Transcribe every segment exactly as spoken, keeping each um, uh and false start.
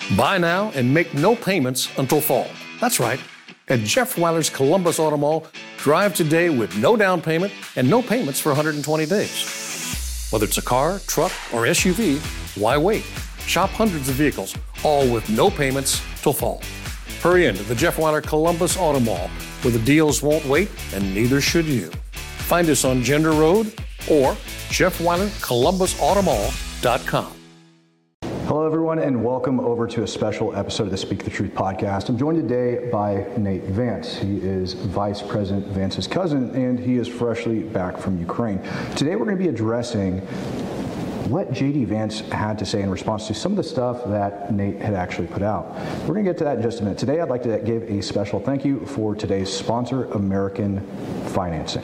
Buy now and make no payments until fall. That's right. At Jeff Weiler's Columbus Auto Mall, drive today with no down payment and no payments for one hundred twenty days. Whether it's a car, truck, or S U V, why wait? Shop hundreds of vehicles, all with no payments till fall. Hurry into the Jeff Weiler Columbus Auto Mall, where the deals won't wait and neither should you. Find us on Gender Road or Jeff Weiler Columbus Auto Mall dot com. Hello, everyone, and welcome over to a special episode of the Speak the Truth podcast. I'm joined today by Nate Vance. He is Vice President Vance's cousin, and he is freshly back from Ukraine. Today, we're going to be addressing what J D Vance had to say in response to some of the stuff that Nate had actually put out. We're going to get to that in just a minute. Today, I'd like to give a special thank you for today's sponsor, American Financing.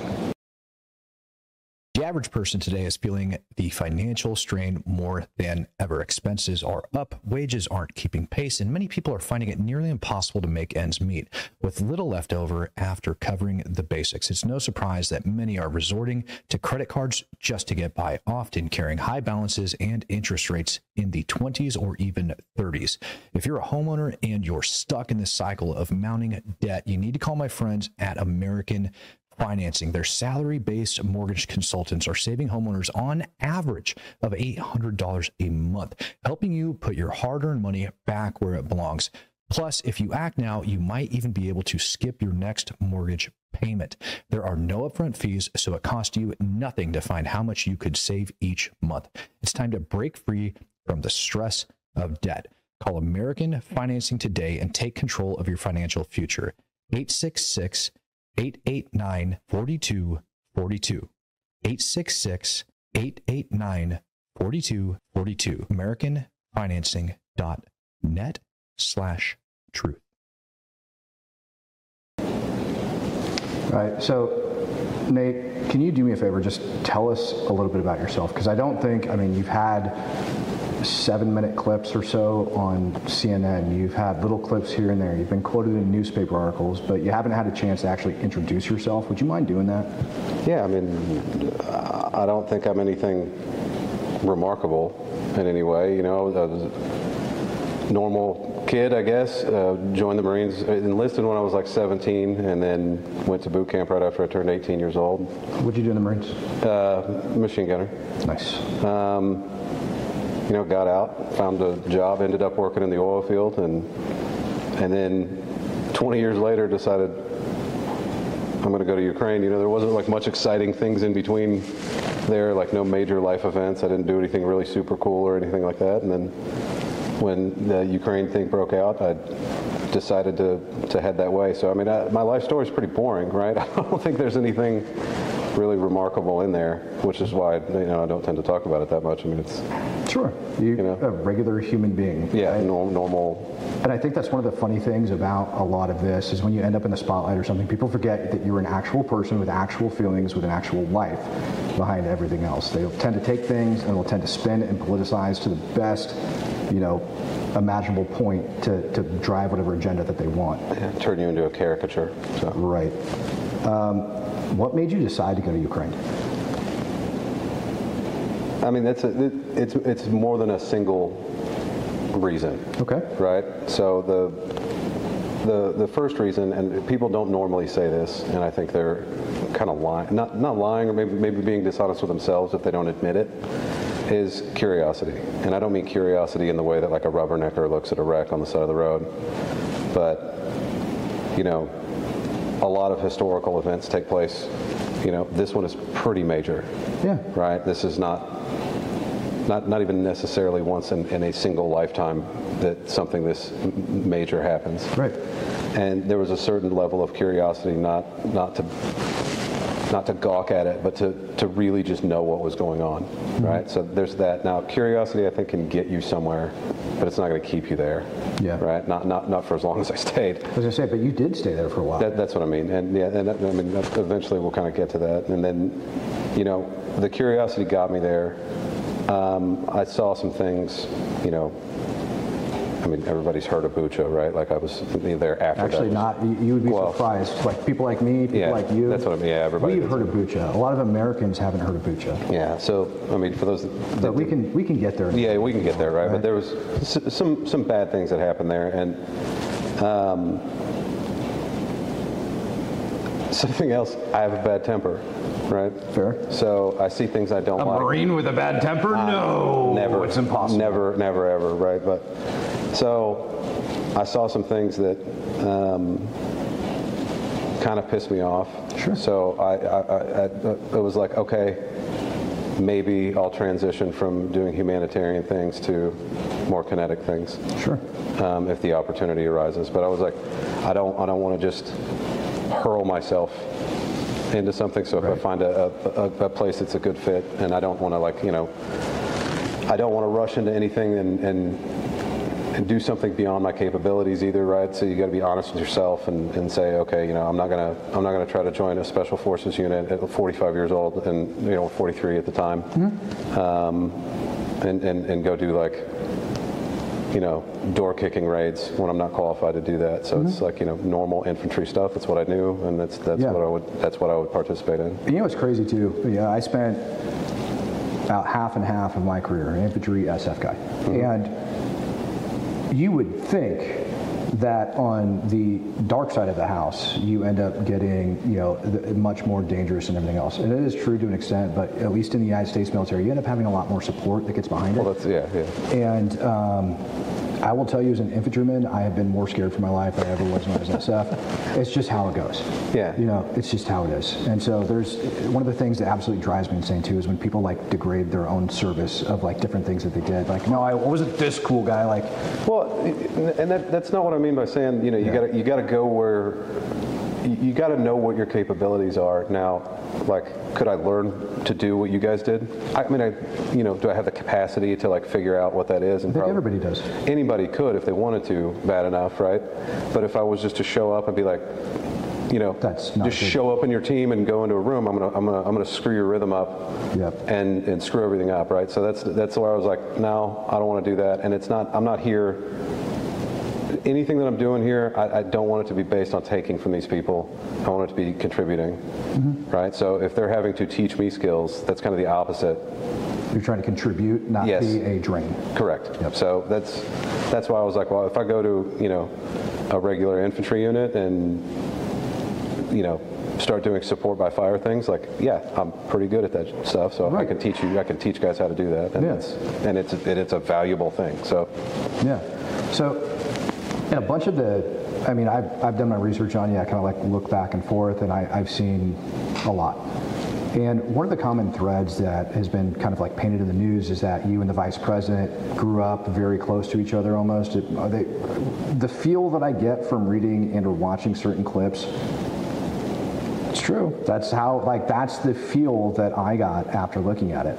The average person today is feeling the financial strain more than ever. Expenses are up, wages aren't keeping pace, and many people are finding it nearly impossible to make ends meet, with little left over after covering the basics. It's no surprise that many are resorting to credit cards just to get by, often carrying high balances and interest rates in the twenties or even thirties. If you're a homeowner and you're stuck in this cycle of mounting debt, you need to call my friends at American Financing. Their salary-based mortgage consultants are saving homeowners on average of eight hundred dollars a month, helping you put your hard-earned money back where it belongs. Plus, if you act now, you might even be able to skip your next mortgage payment. There are no upfront fees, so it costs you nothing to find how much you could save each month. It's time to break free from the stress of debt. Call American Financing today and take control of your financial future. eight six six, eight eight nine, four two four two. eight six six, eight eight nine, four two four two. American Financing dot net slash truth. All right, so Nate, can you do me a favor? Just tell us a little bit about yourself, because I don't think, I mean, you've had seven minute clips or so on C N N. You've had little clips here and there. You've been quoted in newspaper articles, but you haven't had a chance to actually introduce yourself. Would you mind doing that? Yeah, I mean, I don't think I'm anything remarkable in any way. You know, I was a normal kid, I guess. Uh, joined the Marines, enlisted when I was like seventeen, and then went to boot camp right after I turned eighteen years old. What'd you do in the Marines? Uh, machine gunner. Nice. Um, You know, got out, found a job, ended up working in the oil field, and and then twenty years later decided I'm going to go to Ukraine. You know, there wasn't like much exciting things in between there, like no major life events. I didn't do anything really super cool or anything like that. And then when the Ukraine thing broke out, I decided to, to head that way. So, I mean, I, my life story is pretty boring, right? I don't think there's anything really remarkable in there, which is why, you know, I don't tend to talk about it that much. I mean, it's sure, you, you know, a regular human being. Yeah, right? normal, normal. And I think that's one of the funny things about a lot of this is when you end up in the spotlight or something, people forget that you're an actual person with actual feelings, with an actual life behind everything else. They'll tend to take things and they'll tend to spin and politicize to the best, you know, imaginable point to, to drive whatever agenda that they want. Yeah, turn you into a caricature. So. Right. Um, What made you decide to go to Ukraine? I mean, that's a, it, it's it's more than a single reason. Okay. Right. So the the the first reason, and people don't normally say this, and I think they're kind of lying, not not lying, or maybe maybe being dishonest with themselves if they don't admit it, is curiosity. And I don't mean curiosity in the way that like a rubbernecker looks at a wreck on the side of the road, but you know. A lot of historical events take place. You know, this one is pretty major. Yeah. Right? This is not not not even necessarily once in, in a single lifetime that something this major happens. Right. And there was a certain level of curiosity, not not to not to gawk at it, but to, to really just know what was going on. Mm-hmm. Right? So there's that. Now, curiosity, I think, can get you somewhere, but it's not going to keep you there. Yeah. Right. Not not not for as long as I stayed. I was gonna say, but you did stay there for a while. That, that's what I mean. And yeah, and that, I mean, eventually we'll kind of get to that. And then, you know, the curiosity got me there. Um, I saw some things, you know, I mean, everybody's heard of Bucha, right? Like I was there after Actually that. not. You you would be Well, surprised. Like people like me, people yeah, like you. that's what I mean. Yeah, everybody We've does. heard of Bucha. A lot of Americans haven't heard of Bucha. Yeah, so, I mean, for those that But we can we can get there. Yeah, we can get there, right? Right. But there was s- some some bad things that happened there, and um, something else. I have a bad temper, right? Fair. So I see things I don't A like. Marine with a bad temper? No. Never. It's impossible. Never, never, ever, right? But so I saw some things that um, kind of pissed me off. Sure. So I, I, I, I, it was like, okay, maybe I'll transition from doing humanitarian things to more kinetic things. Sure. Um, if the opportunity arises. But I was like, I don't, I don't want to just hurl myself into something. So if Right. I find a, a, a place that's a good fit, and I don't want to like, you know, I don't want to rush into anything and, and and do something beyond my capabilities either, right? So you got to be honest with yourself and, and say, okay, you know, I'm not gonna I'm not gonna try to join a special forces unit at forty-five years old and you know forty-three at the time, mm-hmm. um, and, and and go do like, you know, door kicking raids when I'm not qualified to do that. So mm-hmm. it's like, you know, normal infantry stuff. That's what I knew, and that's that's Yeah. what I would that's what I would participate in. You know what's crazy too? Yeah, I spent about half and half of my career an infantry S F guy, mm-hmm. and you would think that on the dark side of the house, you end up getting, you know, the, much more dangerous and everything else. And it is true to an extent, but at least in the United States military, you end up having a lot more support that gets behind Well, it. that's yeah, yeah. And um, I will tell you, as an infantryman, I have been more scared for my life than I ever was when I was S F. It's just how it goes. Yeah. You know, it's just how it is. And so there's one of the things that absolutely drives me insane too is when people like degrade their own service of like different things that they did. Like, no, I wasn't this cool guy. Like, Well, and that, that's not what I mean by saying, you know, you Yeah. got you got to go where you, you got to know what your capabilities are. Now, like, could I learn to do what you guys did? I mean, I, you know, do I have the capacity to like figure out what that is? And I think probably- everybody does. Anybody could if they wanted to, bad enough, right? But if I was just to show up and be like, you know, That's not just good. show up in your team and go into a room, I'm gonna, I'm gonna, I'm gonna screw your rhythm up, Yep. and and screw everything up, right? So that's that's where I was like, no, I don't want to do that, and it's not, I'm not here. Anything that I'm doing here, I, I don't want it to be based on taking from these people. I want it to be contributing, mm-hmm. right? So if they're having to teach me skills, that's kind of the opposite. You're trying to contribute, not Yes. be a drain. Correct. Yep. So that's that's why I was like, well, if I go to, you know, a regular infantry unit and, you know, start doing support by fire things, like, yeah, I'm pretty good at that stuff. So Right. I can teach you, I can teach guys how to do that, and Yeah. it's and it's it, it's a valuable thing. So Yeah. So, and a bunch of the, I mean, I've, I've done my research on you. I kind of like look back and forth, and I, I've seen a lot. And one of the common threads that has been kind of like painted in the news is that you and the vice president grew up very close to each other almost. It, are they, the feel that I get from reading and or watching certain clips, it's true. That's how, like, that's the feel that I got after looking at it.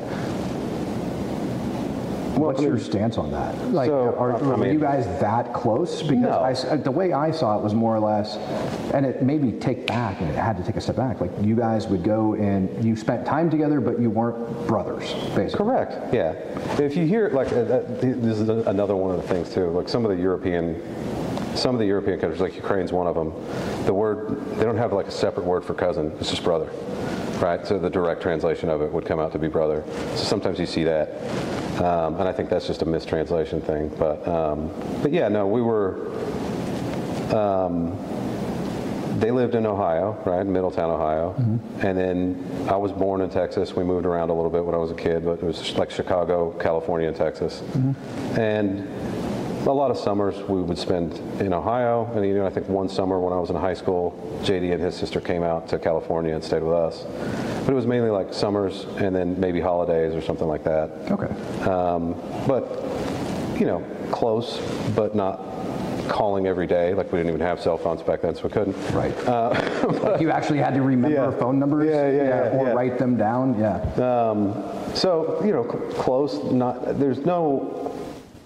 What's I mean, your stance on that? Like, so, are, I were mean- you guys that close? Because No. I s the way I saw it was more or less, and it made me take back, and it had to take a step back. Like, you guys would go and you spent time together, but you weren't brothers, basically. correct, yeah. If you hear like uh, uh, this is another one of the things too. Like some of the European, some of the European countries, like Ukraine's one of them. The word they don't have like a separate word for cousin. It's just brother, right? So the direct translation of it would come out to be brother. So sometimes you see that. Um, and I think that's just a mistranslation thing, but um, but yeah, no, we were. Um, they lived in Ohio, right, Middletown, Ohio, mm-hmm. and then I was born in Texas. We moved around a little bit when I was a kid, but it was like Chicago, California, and Texas, mm-hmm. and a lot of summers we would spend in Ohio. And you know, I think one summer when I was in high school, J D and his sister came out to California and stayed with us. But it was mainly like summers and then maybe holidays or something like that. Okay. Um, but, you know, close, but not calling every day. Like we didn't even have cell phones back then, so we couldn't. Right. Uh, like you actually had to remember Yeah. phone numbers? Yeah, yeah, yeah, Or yeah. write them down? Yeah. Um, so, you know, c- close, not, there's no,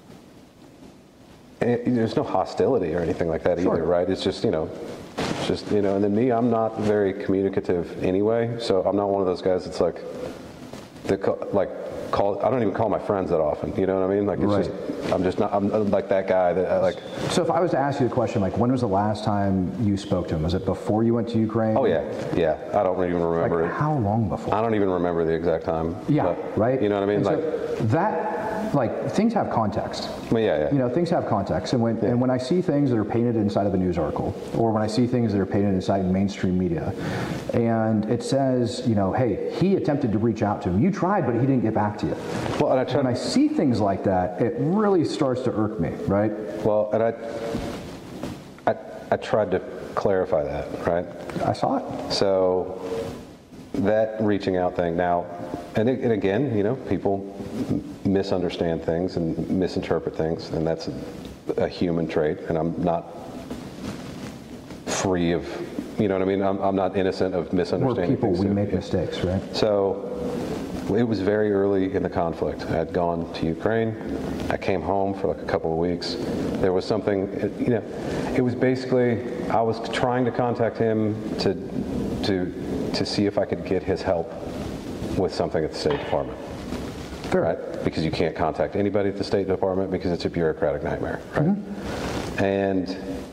eh, there's no hostility or anything like that Sure. either, right? It's just, you know, it's just, you know, and then me, I'm not very communicative anyway, so I'm not one of those guys that's like, the, co- like, call. I don't even call my friends that often. You know what I mean? Like it's Right. just. I'm just not. I'm, I'm like that guy that I, like. So if I was to ask you the question, like, when was the last time you spoke to him? Was it before you went to Ukraine? Oh yeah, yeah. I don't even remember Like, it. how long before? I don't even remember the exact time. Yeah, but, right? You know what I mean? And Like, so that, like, things have context. but yeah, yeah. You know, things have context. And when, Yeah. and when I see things that are painted inside of a news article, or when I see things that are painted inside mainstream media, and it says, you know, hey, he attempted to reach out to him. You tried, but he didn't get back to you. Well, and I tried. When I see things like that, it really starts to irk me, right? Well, and I, I, I tried to clarify that, right? I saw it. So that reaching out thing now, and, it, and again, you know, people m- misunderstand things and misinterpret things, and that's a, a human trait, and I'm not free of, you know what I mean? I'm, I'm not innocent of We're misunderstanding people, things. we too. make Yeah. mistakes, right? So it was very early in the conflict. I had gone to Ukraine. I came home for like a couple of weeks. There was something, you know, it was basically, I was trying to contact him to, to, to see if I could get his help with something at the State Department. Fair. Right? Because you can't contact anybody at the State Department because it's a bureaucratic nightmare, right? Mm-hmm. And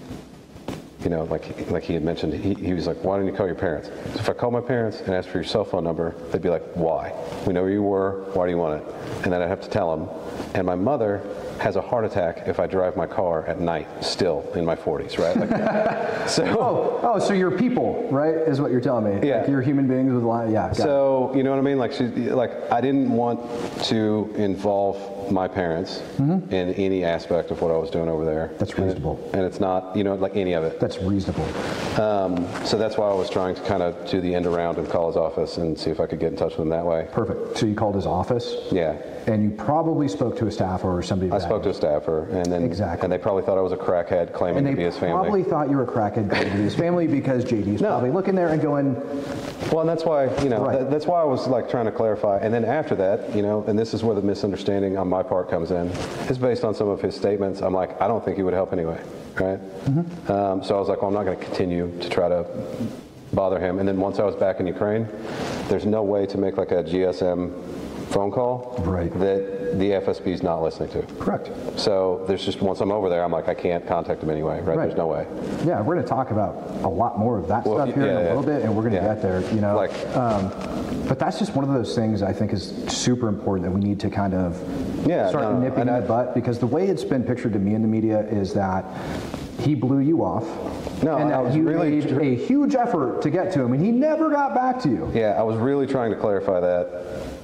you know, like like he had mentioned, he, he was like, why don't you call your parents? So if I call my parents and ask for your cell phone number, they'd be like, why? We know where you were, why do you want it? And then I'd have to tell them. And my mother has a heart attack if I drive my car at night, still in my forties, right? Like, so, Oh, oh, so you're people, right? Is what you're telling me. Yeah. Like you're human beings with a lot. Yeah. got it. so you know what I mean? Like, she, like I didn't want to involve my parents Mm-hmm. in any aspect of what I was doing over there. That's And it- reasonable. And, it's not, you know, like any of it. That's reasonable. Um, so that's why I was trying to kind of do the end around and call his office and see if I could get in touch with him that way. Perfect. So you called his office, Yeah. and you probably spoke to a staffer or somebody. I spoke to a staffer, and then Exactly. and they probably thought I was a crackhead claiming and to they be his family. probably thought you were a crackhead going to be his family because J D's No. probably looking there and going, Well, and that's why, you know, Right. that, that's why I was like trying to clarify. And then after that, you know, and this is where the misunderstanding on my part comes in, is based on some of his statements. I'm like, I don't think he would help anyway, right? Mm-hmm. Um, so I was like, well, I'm not going to continue to try to bother him. And then once I was back in Ukraine, there's no way to make like a G S M phone call Right. that the F S B is not listening to. correct. So there's just, once I'm over there, I'm like, I can't contact him anyway, right? Right. There's no way. Yeah, we're going to talk about a lot more of that Well, stuff here yeah, in a yeah. little bit, and we're going to Yeah. get there, you know. Like- um, but that's just one of those things I think is super important that we need to kind of Yeah, start no, no, nipping in and the I- butt, because the way it's been pictured to me in the media is that he blew you off, No, and I that was you really made tr- a huge effort to get to him, and he never got back to you. Yeah, I was really trying to clarify that.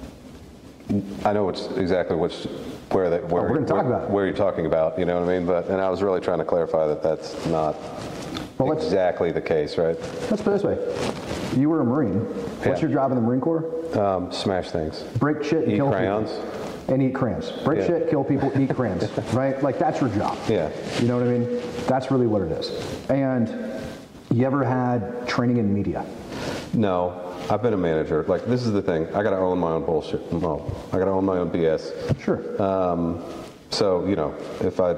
I know which, exactly which, where that, where, we're gonna talk where, about it. where you're talking about, you know what I mean? But, and I was really trying to clarify that that's not Well, let's- exactly the case, right? Let's put it this way. You were a Marine. What's Yeah. your job in the Marine Corps? Um, smash things. Break shit and Eat kill crayons. people. And eat crayons. Break Yeah. shit, kill people, eat crayons. Right? Like, that's your job. Yeah. You know what I mean? That's really what it is. And you ever had training in media? No, I've been a manager. Like, this is the thing. I got to own my own bullshit. Well, I got to own my own B S. Sure. Um, so, you know, if I,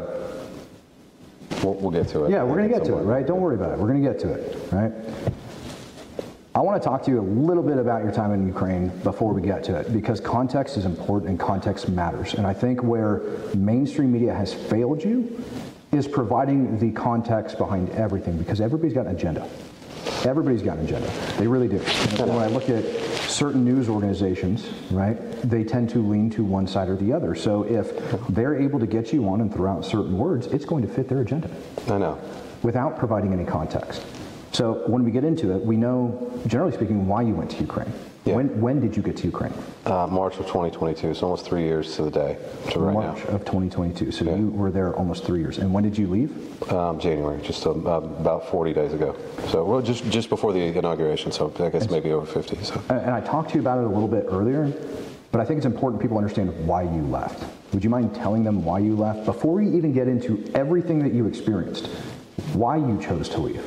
we'll, we'll get to it. Yeah, we're going to at get some to it, point. right? Don't worry about it. We're going to get to it, right? I want to talk to you a little bit about your time in Ukraine before we get to it, because context is important and context matters. And I think where mainstream media has failed you is providing the context behind everything, because everybody's got an agenda. Everybody's got an agenda. They really do. And when I look at certain news organizations, right, they tend to lean to one side or the other. So if they're able to get you on and throw out certain words, it's going to fit their agenda I know. without providing any context. So when we get into it, we know, generally speaking, why you went to Ukraine. Yeah. When when did you get to Ukraine? Uh, March of twenty twenty-two, so almost three years to the day, to right March of twenty twenty-two. So Yeah. you were there almost three years. And when did you leave? now. Um, January, just um, uh, about forty days ago. So, well, just just before the inauguration, so I guess maybe over fifty. So. And and I talked to you about it a little bit earlier, but I think it's important people understand why you left. Would you mind telling them why you left before we even get into everything that you experienced? Why you chose to leave?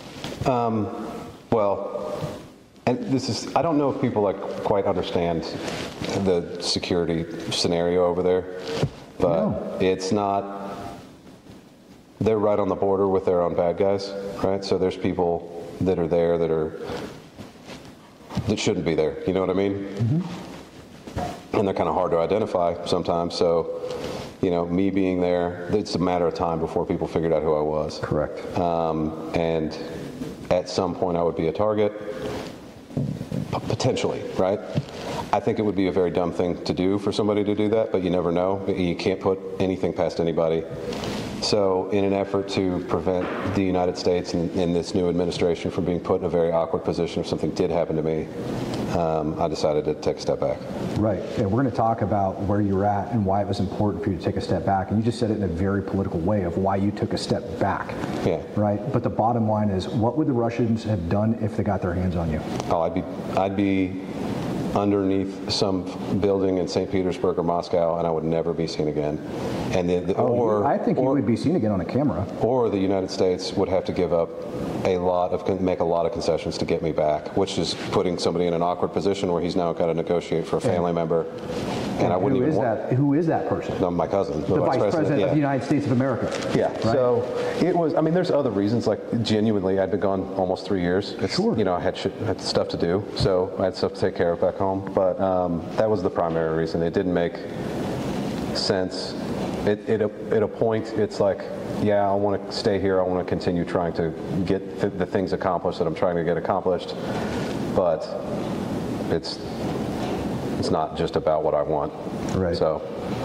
Well, and this is, I don't know if people like quite understand the security scenario over there, but No. it's not, they're right on the border with their own bad guys, right? So there's people that are there that are, that shouldn't be there, you know what I mean? and they're kind of hard to identify sometimes. So, you know, me being there, it's a matter of time before people figured out who I was. Correct. Um, and at some point I would be a target, p- potentially, right? I think it would be a very dumb thing to do for somebody to do that, but you never know. You can't put anything past anybody. So in an effort to prevent the United States and, and this new administration from being put in a very awkward position if something did happen to me, um, I decided to take a step back. Right. And we're going to talk about where you're at and why it was important for you to take a step back. And you just said it in a very political way of why you took a step back. Yeah. Right. But the bottom line is, what would the Russians have done if they got their hands on you? Oh, I'd be, I'd be underneath some building in Saint Petersburg or Moscow, and I would never be seen again. And the, the, Oh, or I think or, you would be seen again on a camera. Or the United States would have to give up a lot of, make a lot of concessions to get me back, which is putting somebody in an awkward position where he's now got to negotiate for a family and, member. And, and I wouldn't who even is want, that? Who is that person? No, my cousin, the, The vice president, president yeah. of the United States of America. Yeah. Right? So it was. I mean, there's other reasons. Like genuinely, I'd been gone almost three years. It's, Sure. You know, I had shit, had stuff to do, so I had stuff to take care of back home. But um, that was the primary reason. It didn't make sense. It, it, at a point, it's like, yeah, I want to stay here. I want to continue trying to get th- the things accomplished that I'm trying to get accomplished. But it's it's not just about what I want. Right. So.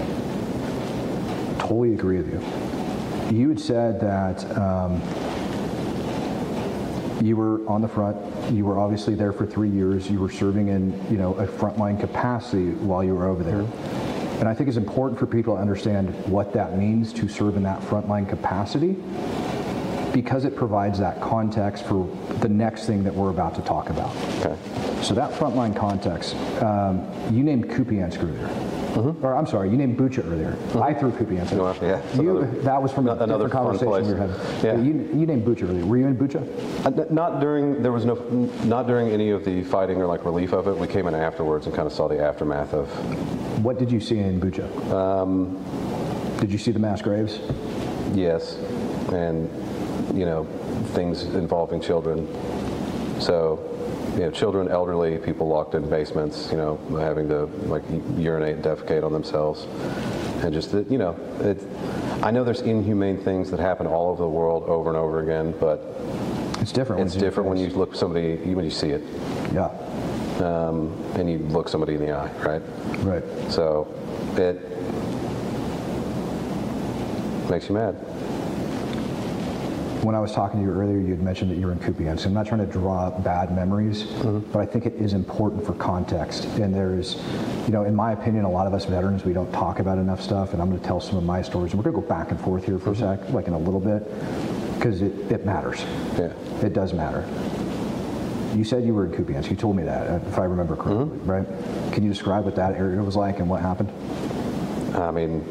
Totally agree with you. You had said that um, you were on the front. You were obviously there for three years. You were serving in, you know, a frontline capacity while you were over there. Mm-hmm. And I think it's important for people to understand what that means to serve in that frontline capacity, because it provides that context for the next thing that we're about to talk about. Okay. So that frontline context, um, you named Kupiansk earlier. Mm-hmm. Or I'm sorry, you named Bucha earlier. Mm-hmm. I threw Kupiansk. No, yeah, you, another, that was from a another different conversation we were having. Yeah. You, you named Bucha earlier. Were you in Bucha? Uh, not during. There was no. Not during any of the fighting or like relief of it. We came in afterwards and kind of saw the aftermath of. What did you see in Bucha? Um, did you see the mass graves? Yes, and you know, things involving children. So. You know, children, elderly, people locked in basements, you know, having to like urinate and defecate on themselves, and just you know, it, I know there's inhumane things that happen all over the world over and over again, but it's different. It's different when you look somebody when you see it. Yeah. Um, and you look somebody in the eye, right? Right. So it makes you mad. When I was talking to you earlier, you had mentioned that you were in Kupiansk. I'm not trying to draw bad memories, mm-hmm. but I think it is important for context. And there's, you know, in my opinion, a lot of us veterans, we don't talk about enough stuff. And I'm going to tell some of my stories. And we're going to go back and forth here for mm-hmm. a sec, like in a little bit, because it, it matters. Yeah. It does matter. You said you were in Kupiansk. You told me that, if I remember correctly, mm-hmm. right? Can you describe what that area was like and what happened? I mean,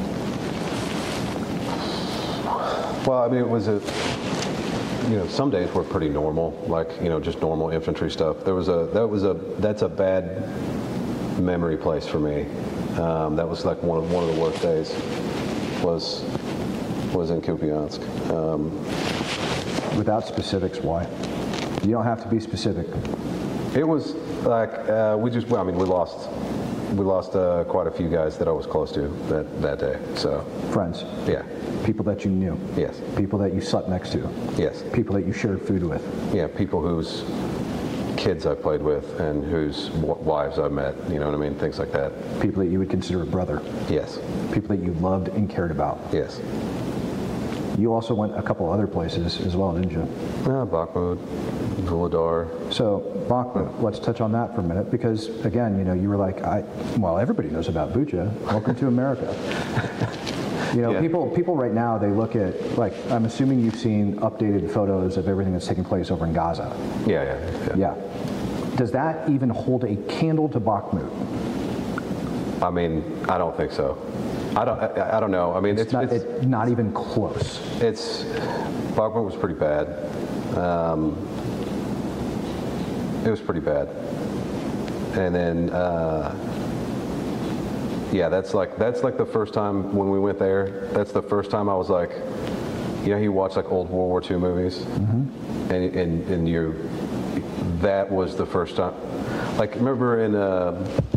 well, I mean, it was a, you know, some days were pretty normal, like, you know, just normal infantry stuff. There was a, that was a, that's a bad memory place for me. Um, that was like one of, one of the worst days was, was in Kupiansk. Um, Without specifics, why? You don't have to be specific. It was like, uh, we just, well, I mean, we lost, we lost uh, quite a few guys that I was close to that, that day, so. Friends? Yeah. People that you knew? Yes. People that you slept next to? Yes. People that you shared food with? Yeah, people whose kids I played with and whose w- wives I met, you know what I mean, things like that. People that you would consider a brother? Yes. People that you loved and cared about? Yes. You also went a couple other places as well, didn't you? Yeah, Bakhmut, Vuhledar. So, Bakhmut, let's touch on that for a minute, because, again, you know, you were like, I, well, everybody knows about Bucha. Welcome to America. You know, yeah. people people right now, they look at, like, I'm assuming you've seen updated photos of everything that's taking place over in Gaza. Yeah, yeah, yeah. Yeah. Does that even hold a candle to Bakhmut? I mean, I don't think so. I don't. I, I don't know. I mean, it's, it's not, it's, it's not even close. It's Bakhmut was pretty bad. Um, it was pretty bad. And then, uh, yeah, that's like that's like the first time when we went there. That's the first time I was like, you know, you watch like old World War Two movies, mm-hmm. and and and you, that was the first time. Like, remember in uh,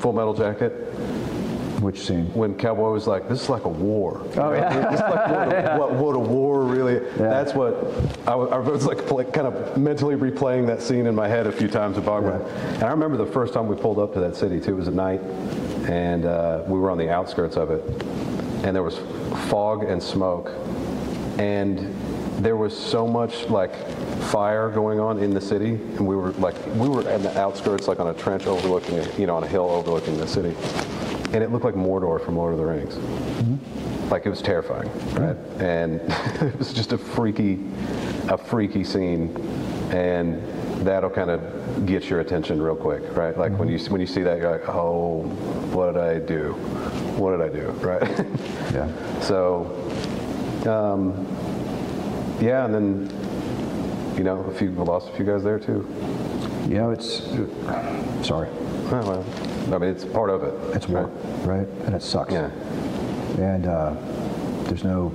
Full Metal Jacket. Which scene? When Cowboy was like, "This is like a war." Oh yeah. It's like what a, yeah. what, what a war really. Yeah. That's what I was, I was like, play, kind of mentally replaying that scene in my head a few times at Bogman. Yeah. And I remember the first time we pulled up to that city too. It was at night, and uh, we were on the outskirts of it, and there was fog and smoke, and there was so much like fire going on in the city, and we were like we were in the outskirts, like on a trench overlooking it, you know, on a hill overlooking the city. And it looked like Mordor from Lord of the Rings. Mm-hmm. Like it was terrifying, right? Mm-hmm. And it was just a freaky, a freaky scene, and that'll kind of get your attention real quick, right? Like mm-hmm. when you when you see that, you're like, oh, what did I do? What did I do, right? Yeah. So, um, yeah, and then you know, a few we lost a few guys there too. You know, it's sorry. Oh, well. I mean, it's part of it. It's war, right? right? And it sucks. Yeah. And uh, there's no,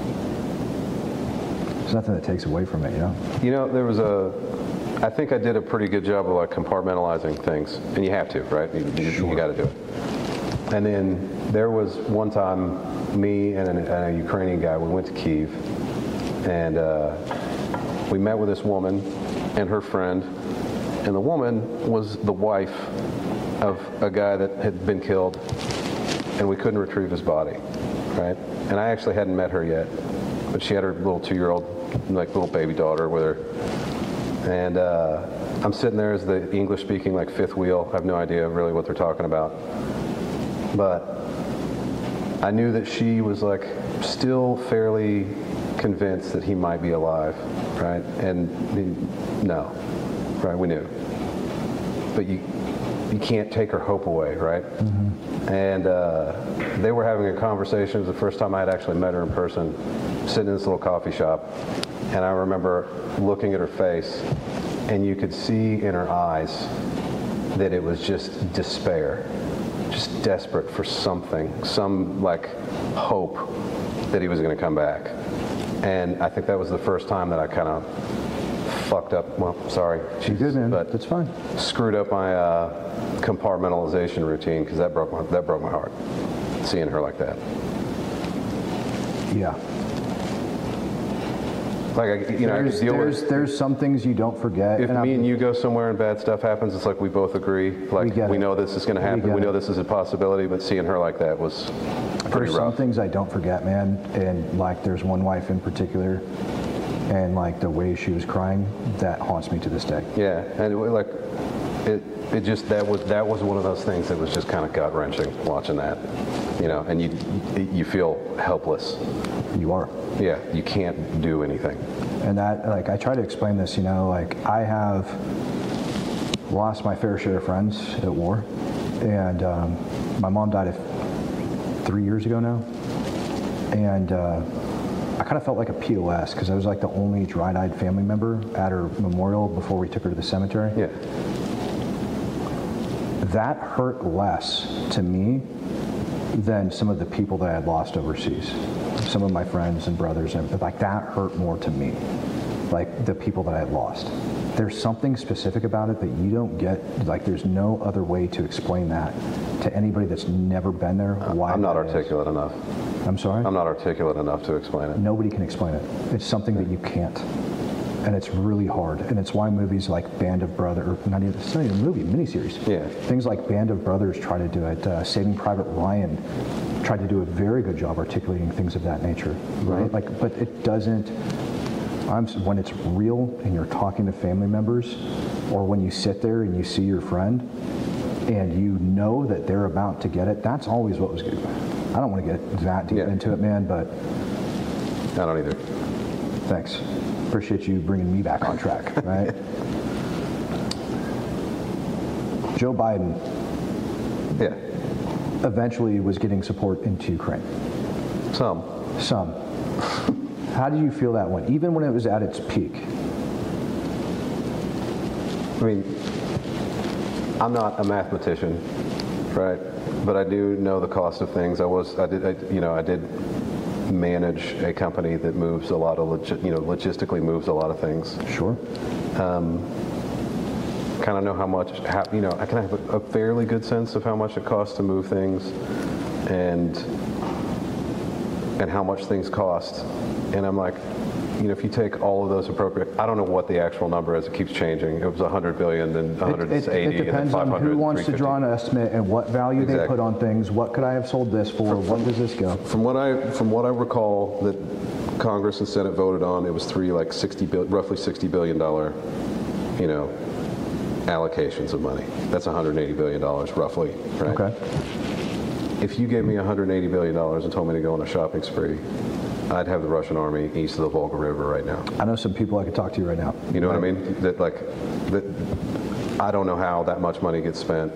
there's nothing that takes away from it, you know? You know, there was a, I think I did a pretty good job of like compartmentalizing things, and you have to, right? You, you, sure. you got to do it. And then there was one time, me and, an, and a Ukrainian guy, we went to Kyiv, and uh, we met with this woman and her friend, and the woman was the wife of a guy that had been killed, and we couldn't retrieve his body, right? And I actually hadn't met her yet, but she had her little two-year-old, like little baby daughter with her. And uh, I'm sitting there as the English-speaking, like fifth wheel. I have no idea really what they're talking about, but I knew that she was like still fairly convinced that he might be alive, right? And no, right? We knew, but you. You can't take her hope away, right? Mm-hmm. And uh, they were having a conversation. It was the first time I had actually met her in person, sitting in this little coffee shop. And I remember looking at her face, and you could see in her eyes that it was just despair, just desperate for something, some like hope that he was going to come back. And I think that was the first time that I kind of fucked up. Well, sorry. You're good, man. But that's fine. Screwed up my uh, compartmentalization routine, because that broke my that broke my heart, seeing her like that. Yeah. Like I, you know, there's, I could deal there's, with. There's some things you don't forget. If and me I'm, and you go somewhere and bad stuff happens, it's like we both agree. Like we, we know this is going to happen. We, we know this is a possibility. But seeing her like that was pretty There's rough. some things I don't forget, man. And like, there's one wife in particular, and like the way she was crying, that haunts me to this day. Yeah, and it, like it, it just that was that was one of those things that was just kind of gut wrenching watching that, you know. And you you feel helpless. You are. Yeah, you can't do anything. And that, like, I try to explain this, you know, like I have lost my fair share of friends at war, and um, my mom died of three years ago now, and. Uh, I kind of felt like a P O S because I was like the only dry-eyed family member at her memorial before we took her to the cemetery. Yeah. That hurt less to me than some of the people that I had lost overseas. Some of my friends and brothers, and like that hurt more to me, like the people that I had lost. There's something specific about it that you don't get, like there's no other way to explain that to anybody that's never been there. Why I'm not that articulate is. enough. I'm sorry? I'm not articulate enough to explain it. Nobody can explain it. It's something that you can't. And it's really hard. And it's why movies like Band of Brothers, or not even, it's not even a movie, miniseries. Yeah. Things like Band of Brothers try to do it. Uh, Saving Private Ryan tried to do a very good job articulating things of that nature, right? Mm-hmm. Like, but it doesn't, I'm, when it's real and you're talking to family members, or when you sit there and you see your friend and you know that they're about to get it, that's always what was good. I don't want to get that deep yeah. into it, man, but... I don't either. Thanks. Appreciate you bringing me back on track, right? Joe Biden yeah. eventually was getting support into Ukraine. Some. Some. How do you feel that went, even when it was at its peak? I mean, I'm not a mathematician, right? But I do know the cost of things. I was, I did, I, you know, I did manage a company that moves a lot of, logi- you know, logistically moves a lot of things. Sure. Um, kind of know how much, how, you know, I kind of have a, a fairly good sense of how much it costs to move things, and and how much things cost. And I'm like, you know, if you take all of those appropriate, I don't know what the actual number is. It keeps changing. It was one hundred billion, then one hundred eighty, it, it, it depends and then on who wants to draw an estimate and what value exactly. they put on things. What could I have sold this for? From, what does this go? From what I from what I recall that Congress and Senate voted on, it was three like sixty bill, roughly sixty billion dollar, you know, allocations of money. That's one hundred eighty billion dollars roughly, right? Okay. If you gave me one hundred eighty billion dollars and told me to go on a shopping spree, I'd have the Russian army east of the Volga River right now. I know some people I could talk to right now. You know right? what I mean? That like, that I don't know how that much money gets spent.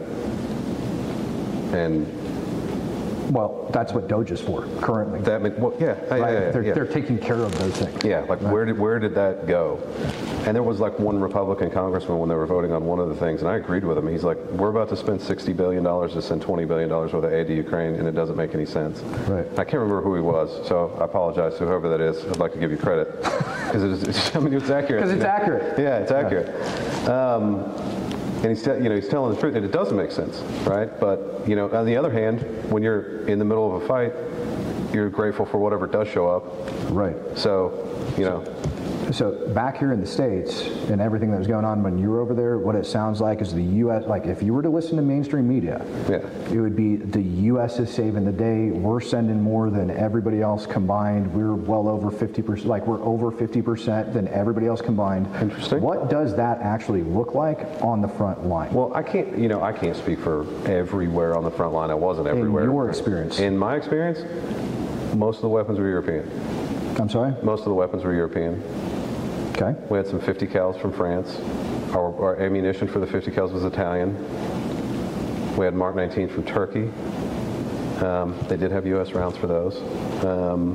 And well, that's what Doge is for currently. that mean, well, yeah, yeah, right? yeah, yeah, they're, yeah. they're taking care of those things. Yeah, like right? where did where did that go? And there was like one Republican congressman when they were voting on one of the things, and I agreed with him. He's like, "We're about to spend sixty billion dollars to send twenty billion dollars worth of aid to Ukraine, and it doesn't make any sense." Right. I can't remember who he was, so I apologize to whoever that is. I'd like to give you credit because it is. I mean, it's accurate. Because it's you know? accurate. Yeah, it's accurate. Yeah. Um, and he's, te- you know, he's telling the truth, and it doesn't make sense, right? But you know, on the other hand, when you're in the middle of a fight, you're grateful for whatever does show up. Right. So, you know. So back here in the States and everything that was going on when you were over there, what it sounds like is the U S, like if you were to listen to mainstream media, yeah. it would be the U S is saving the day. We're sending more than everybody else combined. We're well over fifty percent, like we're over fifty percent than everybody else combined. Interesting. What does that actually look like on the front line? Well, I can't, you know, I can't speak for everywhere on the front line. I wasn't everywhere. In your experience? In my experience, most of the weapons were European. I'm sorry? Most of the weapons were European. Okay. We had some fifty cals from France. Our, our ammunition for the fifty cals was Italian. We had Mark nineteen from Turkey. Um, they did have U S rounds for those. Um,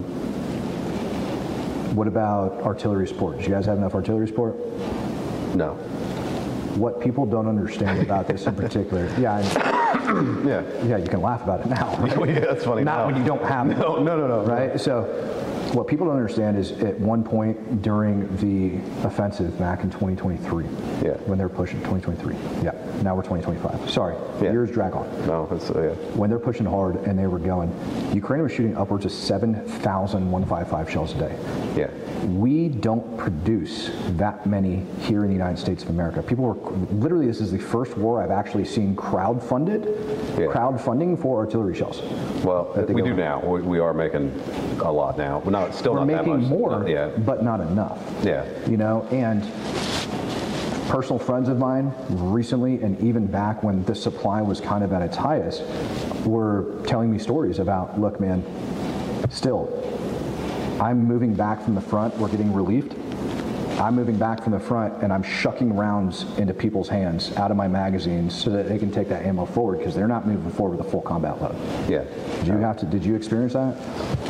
what about artillery support? Did you guys have enough artillery support? no. What people don't understand about this in particular, yeah, and, Yeah. yeah, you can laugh about it now. Right? Yeah, that's funny. Not now. when you don't have it. No, no, no, no. Right? So what people don't understand is at one point during the offensive back in twenty twenty-three, Yeah. when they're pushing twenty twenty-three, yeah, now we're twenty twenty-five. Sorry, Yeah. years drag on. No, it's, uh, yeah. When they're pushing hard and they were going, Ukraine was shooting upwards of seven thousand one fifty-five shells a day. Yeah. We don't produce that many here in the United States of America. People were, literally this is the first war I've actually seen crowd-funded, Yeah. crowd-funding for artillery shells. Well, that they we go do on. now. We, we are making a lot now. We're not, still We're not that much. making more, Not- yeah. but not enough. Yeah. You know, and personal friends of mine recently, and even back when the supply was kind of at its highest, were telling me stories about, look, man, still, I'm moving back from the front, we're getting relieved. I'm moving back from the front and I'm shucking rounds into people's hands out of my magazines so that they can take that ammo forward because they're not moving forward with a full combat load. Yeah. Did you have to, did you experience that?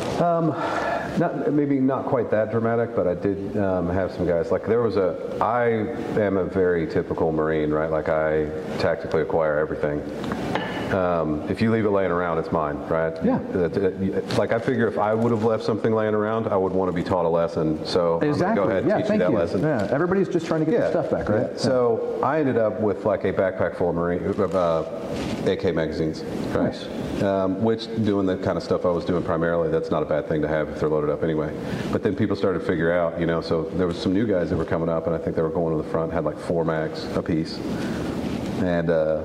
Not, maybe not quite that dramatic, but I did um, have some guys. Like there was a, I am a very typical Marine, right? Like I tactically acquire everything. Um, if you leave it laying around, it's mine, right? Yeah. Like I figure if I would have left something laying around, I would want to be taught a lesson. So Exactly. I'm gonna go ahead and yeah, teach thank you that you. lesson. Yeah. Everybody's just trying to get their stuff back, right? Yeah. So I ended up with like a backpack full of Marine, uh, A K magazines, right? Nice. Um, which doing the kind of stuff I was doing primarily, that's not a bad thing to have if they're loaded up anyway. But then people started to figure out, you know, so there was some new guys that were coming up, and I think they were going to the front, had like four mags apiece, and uh,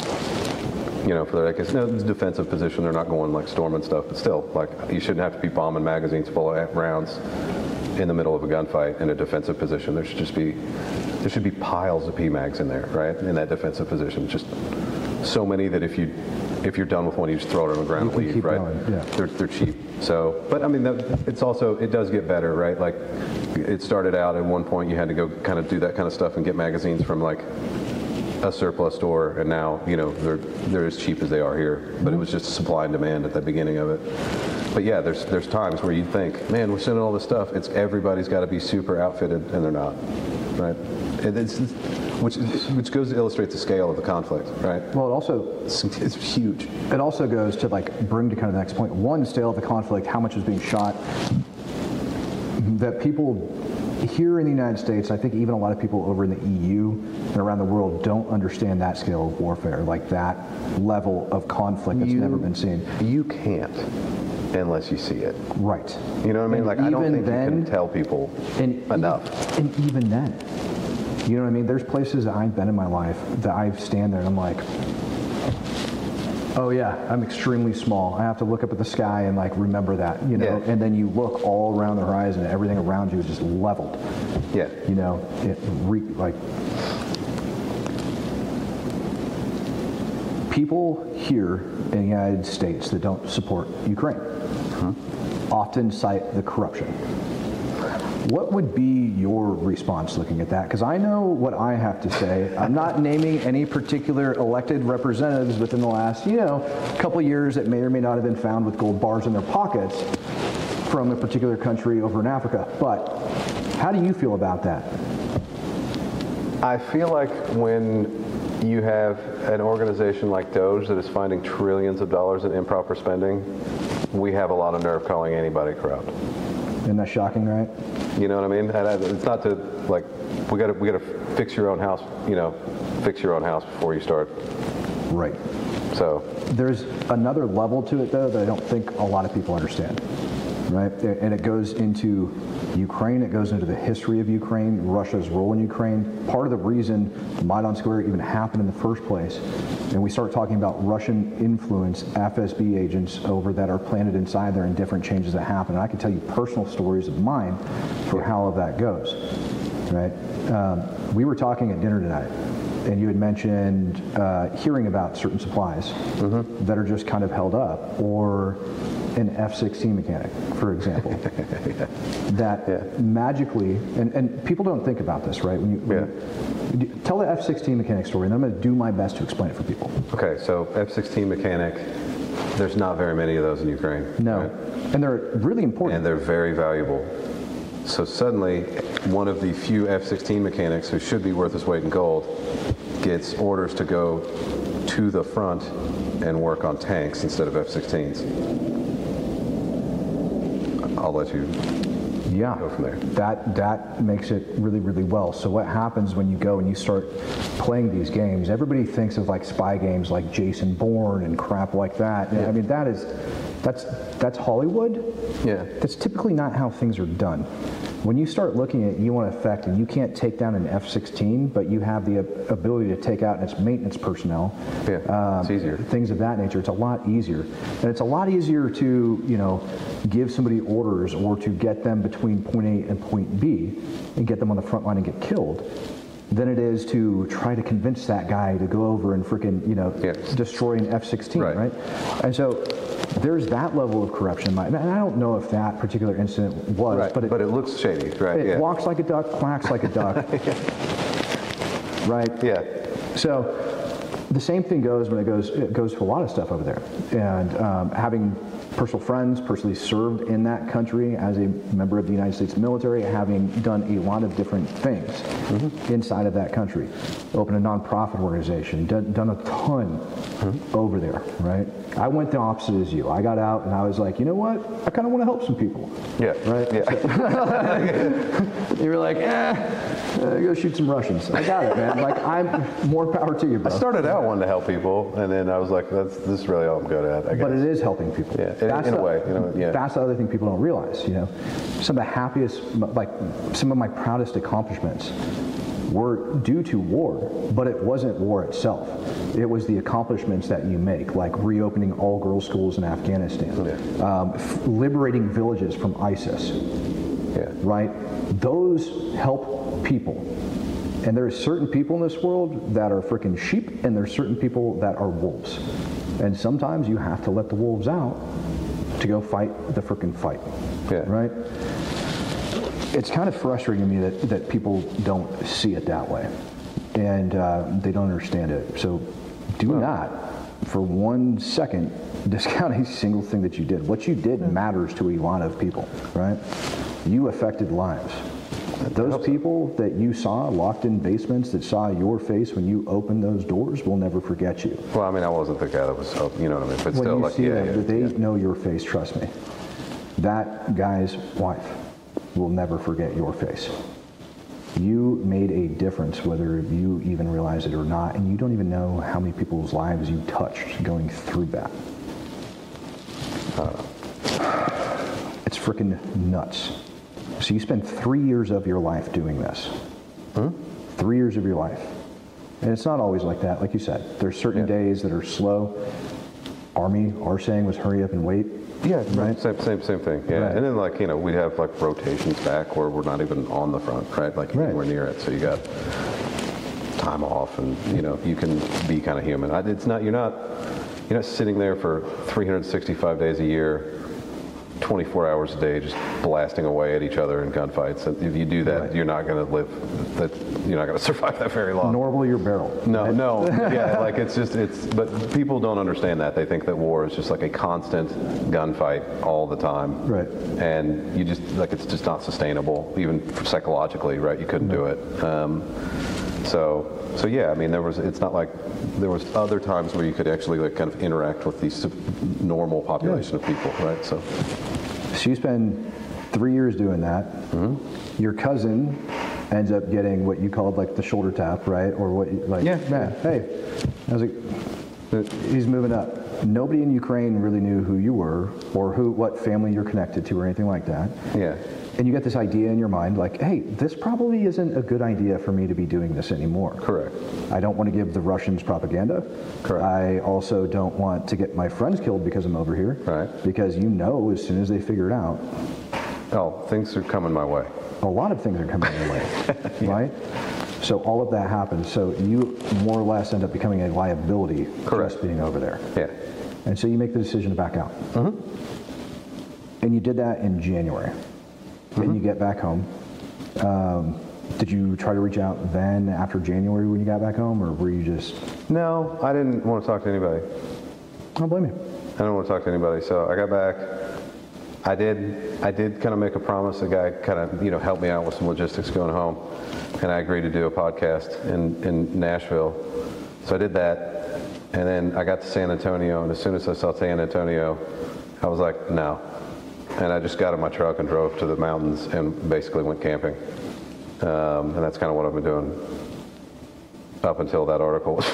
you know, for their, like, it's, no, it's a defensive position. They're not going like storming stuff, but still, like you shouldn't have to be bombing magazines full of rounds in the middle of a gunfight in a defensive position. There should just be, there should be piles of P mags in there, right, in that defensive position. Just so many that if you if you're done with one, you just throw it on the ground and You can leave, keep right? going, yeah. They're, they're cheap. So, but I mean, that, it's also, it does get better, right? Like, it started out at one point, you had to go kind of do that kind of stuff and get magazines from like a surplus store, and now, you know, they're, they're as cheap as they are here. But it was just supply and demand at the beginning of it. But yeah, there's there's times where you think, man, we're sending all this stuff, it's everybody's got to be super outfitted, and they're not, right? And it's, which which goes to illustrate the scale of the conflict, right? Well, it also It's, it's huge. it also goes to like bring to kind of the next point. One, scale of the conflict, how much is being shot. That people here in the United States, I think even a lot of people over in the E U and around the world don't understand that scale of warfare, like that level of conflict that's you, never been seen. You can't unless you see it. Right. You know what I mean? And like, I don't think then, you can tell people and enough. Even, and even then, you know what I mean? There's places that I've been in my life that I stand there and I'm like, oh yeah, I'm extremely small. I have to look up at the sky and like remember that, you know. Yeah. And then you look all around the horizon, and everything around you is just leveled. Yeah. You know, it re- like people here in the United States that don't support Ukraine uh-huh. often cite the corruption. What would be your response looking at that? Because I know what I have to say. I'm not naming any particular elected representatives within the last, you know, couple of years that may or may not have been found with gold bars in their pockets from a particular country over in Africa. But how do you feel about that? I feel like when you have an organization like Doge that is finding trillions of dollars in improper spending, we have a lot of nerve calling anybody corrupt. Isn't that shocking, right? You know what I mean? And I, it's not to like, we got to we got to fix your own house. You know, fix your own house before you start. Right. So there's another level to it, though, that I don't think a lot of people understand. Right, and it goes into Ukraine. It goes into the history of Ukraine, Russia's role in Ukraine. Part of the reason Maidan Square even happened in the first place, and we start talking about Russian influence, F S B agents over that are planted inside there and different changes that happen. And I can tell you personal stories of mine for how that goes. Right, um, we were talking at dinner tonight, and you had mentioned uh, hearing about certain supplies mm-hmm. that are just kind of held up, or an F sixteen mechanic, for example, yeah. that yeah. magically, and, and people don't think about this, right? When you, when yeah. you tell the F sixteen mechanic story, and I'm going to do my best to explain it for people. Okay, so F sixteen mechanic, there's not very many of those in Ukraine. No, right? And they're really important. And they're very valuable. So suddenly, one of the few F sixteen mechanics who should be worth his weight in gold gets orders to go to the front and work on tanks instead of F sixteens. I'll let you yeah. go from there. That that makes it really, really well. So what happens when you go and you start playing these games, everybody thinks of like spy games like Jason Bourne and crap like that. Yeah. I mean, that is, that's, that's Hollywood. Yeah. That's typically not how things are done. When you start looking at U N effect and you can't take down an F sixteen, but you have the ability to take out its maintenance personnel, yeah, um, it's easier. Things of that nature, it's a lot easier. And it's a lot easier to, you know, give somebody orders or to get them between point A and point B and get them on the front line and get killed than it is to try to convince that guy to go over and freaking, you know, yeah. destroy an F sixteen, right. right? And so there's that level of corruption. And I don't know if that particular incident was, right. but, it, but it looks shady, right? It yeah. walks like a duck, quacks like a duck, right? Yeah. So the same thing goes when it goes it goes to a lot of stuff over there. And um, having personal friends, personally served in that country as a member of the United States military, having done a lot of different things mm-hmm. inside of that country, opened a nonprofit organization, done, done a ton mm-hmm. over there, right? I went the opposite as you. I got out and I was like, you know what? I kind of want to help some people. Yeah. Right? Yeah. You were like, eh, uh, go shoot some Russians. I got it, man. Like, I'm more power to you, bro. I started out wanting to help people, and then I was like, "That's this is really all I'm good at." I guess. But it is helping people. Yeah, in, in the, a way, you know. Yeah. That's the other thing people don't realize. You know, some of the happiest, like some of my proudest accomplishments were due to war, but it wasn't war itself. It was the accomplishments that you make, like reopening all girls schools in Afghanistan, yeah. um, f- liberating villages from ISIS. Yeah. Right? Those help people. And there's certain people in this world that are freaking sheep, and there's certain people that are wolves. And sometimes you have to let the wolves out to go fight the freaking fight. Yeah. Right? It's kind of frustrating to me that, that people don't see it that way. And uh, they don't understand it. So do well, not, for one second, discount a single thing that you did. What you did matters to a lot of people, right? You affected lives. Those people that you saw locked in basements that saw your face when you opened those doors will never forget you. Well, I mean, I wasn't the guy that was, you know what I mean? But when still, you like, see yeah, them, yeah, they yeah. know your face, trust me. That guy's wife will never forget your face. You made a difference, whether you even realize it or not, and you don't even know how many people's lives you touched going through that. Uh, it's freaking nuts. So you spend three years of your life doing this. Hmm? Three years of your life. And it's not always like that, like you said. There's certain yeah. days that are slow. Army, our saying was hurry up and wait. Yeah, right. Same, same, same thing. Yeah, right. And then like you know, we'd have like rotations back where we're not even on the front, right? Like right. anywhere near it. So you got time off, and you know, you can be kind of human. I, it's not you're not you're not sitting there for three hundred sixty-five days a year, twenty-four hours a day, just blasting away at each other in gunfights. And if you do that, right. you're not going to live. That you're not going to survive that very long. Nor will your barrel. No, right? no, yeah, like it's just it's. But people don't understand that. They think that war is just like a constant gunfight all the time. Right. And you just like it's just not sustainable, even psychologically, right? You couldn't do it. Um, so. So yeah, I mean, there was. It's not like there was other times where you could actually like kind of interact with the normal population yeah. of people, right? So. So you spend three years doing that. Mm-hmm. Your cousin ends up getting what you called like the shoulder tap, right? Or what? Like, yeah. man, hey, I was like, he's moving up. Nobody in Ukraine really knew who you were or who, what family you're connected to or anything like that. Yeah. And you get this idea in your mind like, hey, this probably isn't a good idea for me to be doing this anymore. Correct. I don't want to give the Russians propaganda. Correct. I also don't want to get my friends killed because I'm over here. Right. Because you know as soon as they figure it out. Oh, things are coming my way. A lot of things are coming your way, yeah. right? So all of that happens. So you more or less end up becoming a liability Correct. just being over there. Yeah. And so you make the decision to back out. Mm-hmm. And you did that in January. Mm-hmm. And you get back home. Um, did you try to reach out then after January when you got back home, or were you just... No, I didn't want to talk to anybody. I don't blame you. I don't want to talk to anybody. So I got back. I did I did kind of make a promise. The guy kind of, you know, helped me out with some logistics going home. And I agreed to do a podcast in, in Nashville. So I did that. And then I got to San Antonio. And as soon as I saw San Antonio, I was like, no. And I just got in my truck and drove to the mountains and basically went camping. Um, and that's kind of what I've been doing up until that article was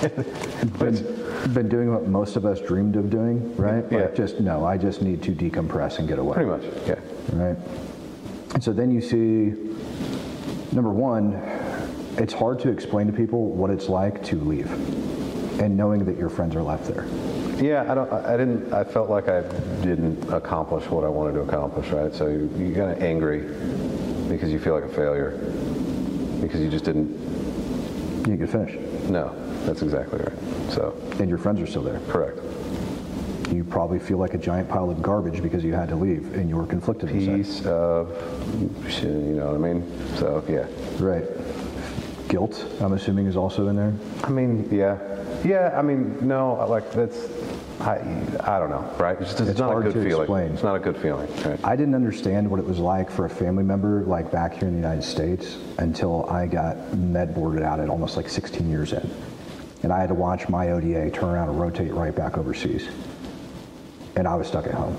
been, been doing what most of us dreamed of doing, right? Yeah. Like just, no, I just need to decompress and get away. Pretty much, yeah. Right? And so then you see, number one, it's hard to explain to people what it's like to leave and knowing that your friends are left there. Yeah, I don't. I didn't. I felt like I didn't accomplish what I wanted to accomplish. Right. So you, you're kind of angry because you feel like a failure because you just didn't. You could finish. No, that's exactly right. So. And your friends are still there. Correct. You probably feel like a giant pile of garbage because you had to leave and you were conflicted. Piece inside. of shit. You know what I mean? So yeah. Right. Guilt, I'm assuming, is also in there. I mean, yeah, yeah. I mean, no, like that's. I, I don't know, right? It's, just, it's, it's not a good feeling. Explain. It's not a good feeling. Right? I didn't understand what it was like for a family member, like back here in the United States, until I got med boarded out at almost like sixteen years in. And I had to watch my O D A turn around and rotate right back overseas. And I was stuck at home.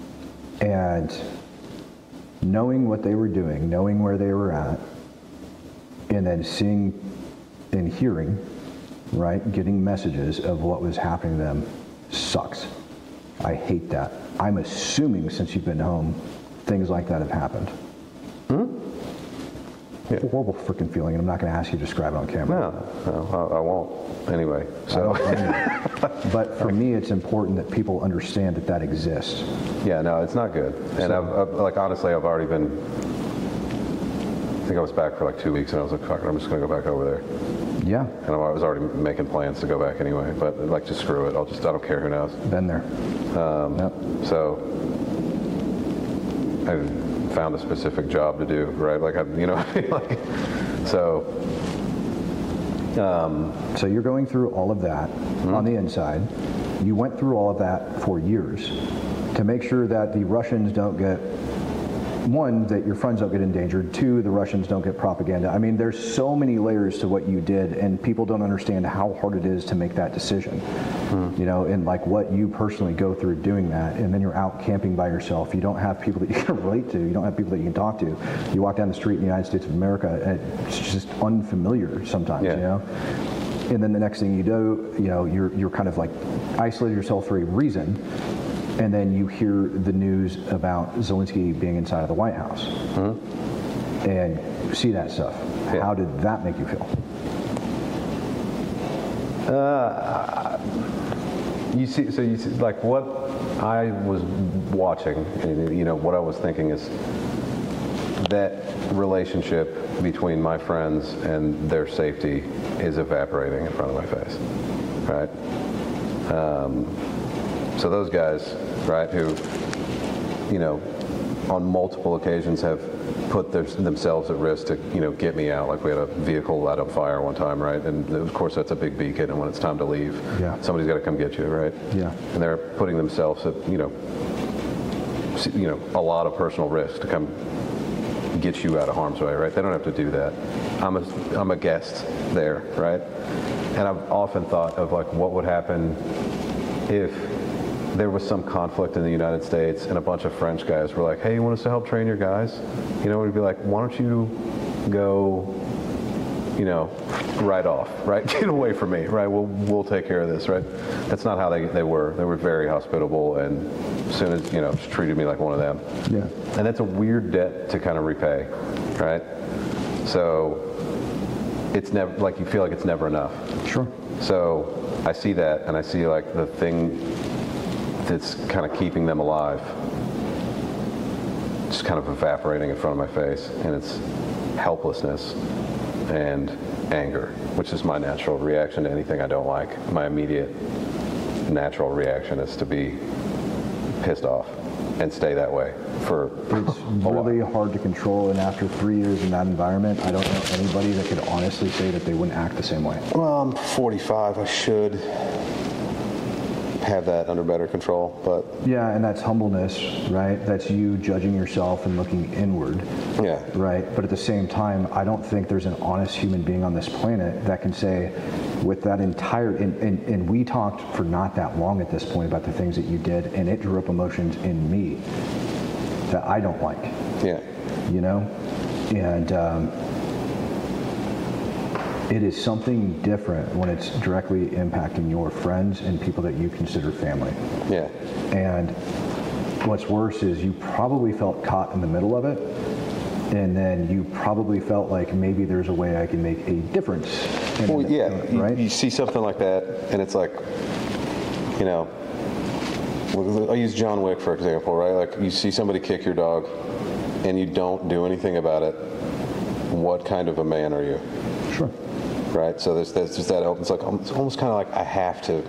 And knowing what they were doing, knowing where they were at, and then seeing and hearing, right, getting messages of what was happening to them sucks. I hate that. I'm assuming since you've been home, things like that have happened. Hmm? Yeah. Horrible freaking feeling, and I'm not going to ask you to describe it on camera. No, no, I, I won't. Anyway, so. But for me, it's important that people understand that that exists. Yeah, no, it's not good. And so, I've, I've, like honestly, I've already been. I think I was back for like two weeks, and I was like, "Fuck, I'm just going to go back over there." Yeah. And I was already making plans to go back anyway, but like, just screw it. I'll just, I don't care who knows. Been there. Um, yep. So I found a specific job to do, right? Like, I, you know, like, so. Um, so you're going through all of that mm-hmm. on the inside. You went through all of that for years to make sure that the Russians don't get one, that your friends don't get endangered. Two, the Russians don't get propaganda. I mean, there's so many layers to what you did, and people don't understand how hard it is to make that decision. Hmm. You know, and like what you personally go through doing that, and then you're out camping by yourself. You don't have people that you can relate to. You don't have people that you can talk to. You walk down the street in the United States of America, and it's just unfamiliar sometimes, yeah. you know? And then the next thing you do, you know, you're, you're kind of like isolated yourself for a reason. And then you hear the news about Zelensky being inside of the White House, mm-hmm. and see that stuff. Yeah. How did that make you feel? Uh, you see, so you see, like what I was watching, and you know, what I was thinking is that relationship between my friends and their safety is evaporating in front of my face, right? Um, so those guys, right, who, you know, on multiple occasions have put their, themselves at risk to, you know, get me out. Like we had a vehicle light on fire one time, right? And of course that's a big beacon, and when it's time to leave, yeah. somebody's got to come get you, right? Yeah. And they're putting themselves at, you know, you know, a lot of personal risk to come get you out of harm's way, right? They don't have to do that. I'm a, I'm a guest there, right? And I've often thought of like what would happen if there was some conflict in the United States and a bunch of French guys were like, hey, you want us to help train your guys? You know, we'd be like, why don't you go, you know, right off, right? Get away from me, right? We'll we'll take care of this, right? That's not how they, they were. They were very hospitable, and as soon as, you know, treated me like one of them. Yeah. And that's a weird debt to kind of repay, right? So it's never, like you feel like it's never enough. Sure. So I see that, and I see like the thing that's kind of keeping them alive just kind of evaporating in front of my face, and it's helplessness and anger, which is my natural reaction to anything I don't like. My immediate natural reaction is to be pissed off and stay that way for it's really hard to control, and after three years in that environment, I don't know anybody that could honestly say that they wouldn't act the same way. Well, I'm forty-five. I should have that under better control, but yeah, and that's humbleness, right? That's you judging yourself and looking inward. Yeah. Right. But at the same time, I don't think there's an honest human being on this planet that can say, with that entire and, and, and we talked for not that long at this point about the things that you did, and it drew up emotions in me that I don't like. Yeah. You know? And um it is something different when it's directly impacting your friends and people that you consider family. Yeah. And what's worse is you probably felt caught in the middle of it, and then you probably felt like maybe there's a way I can make a difference. In well, it, yeah, right? You, you see something like that, and it's like, you know, I'll use John Wick for example, right? Like you see somebody kick your dog, and you don't do anything about it. What kind of a man are you? Sure. Right, so there's, there's just that. It's like it's almost kind of like I have to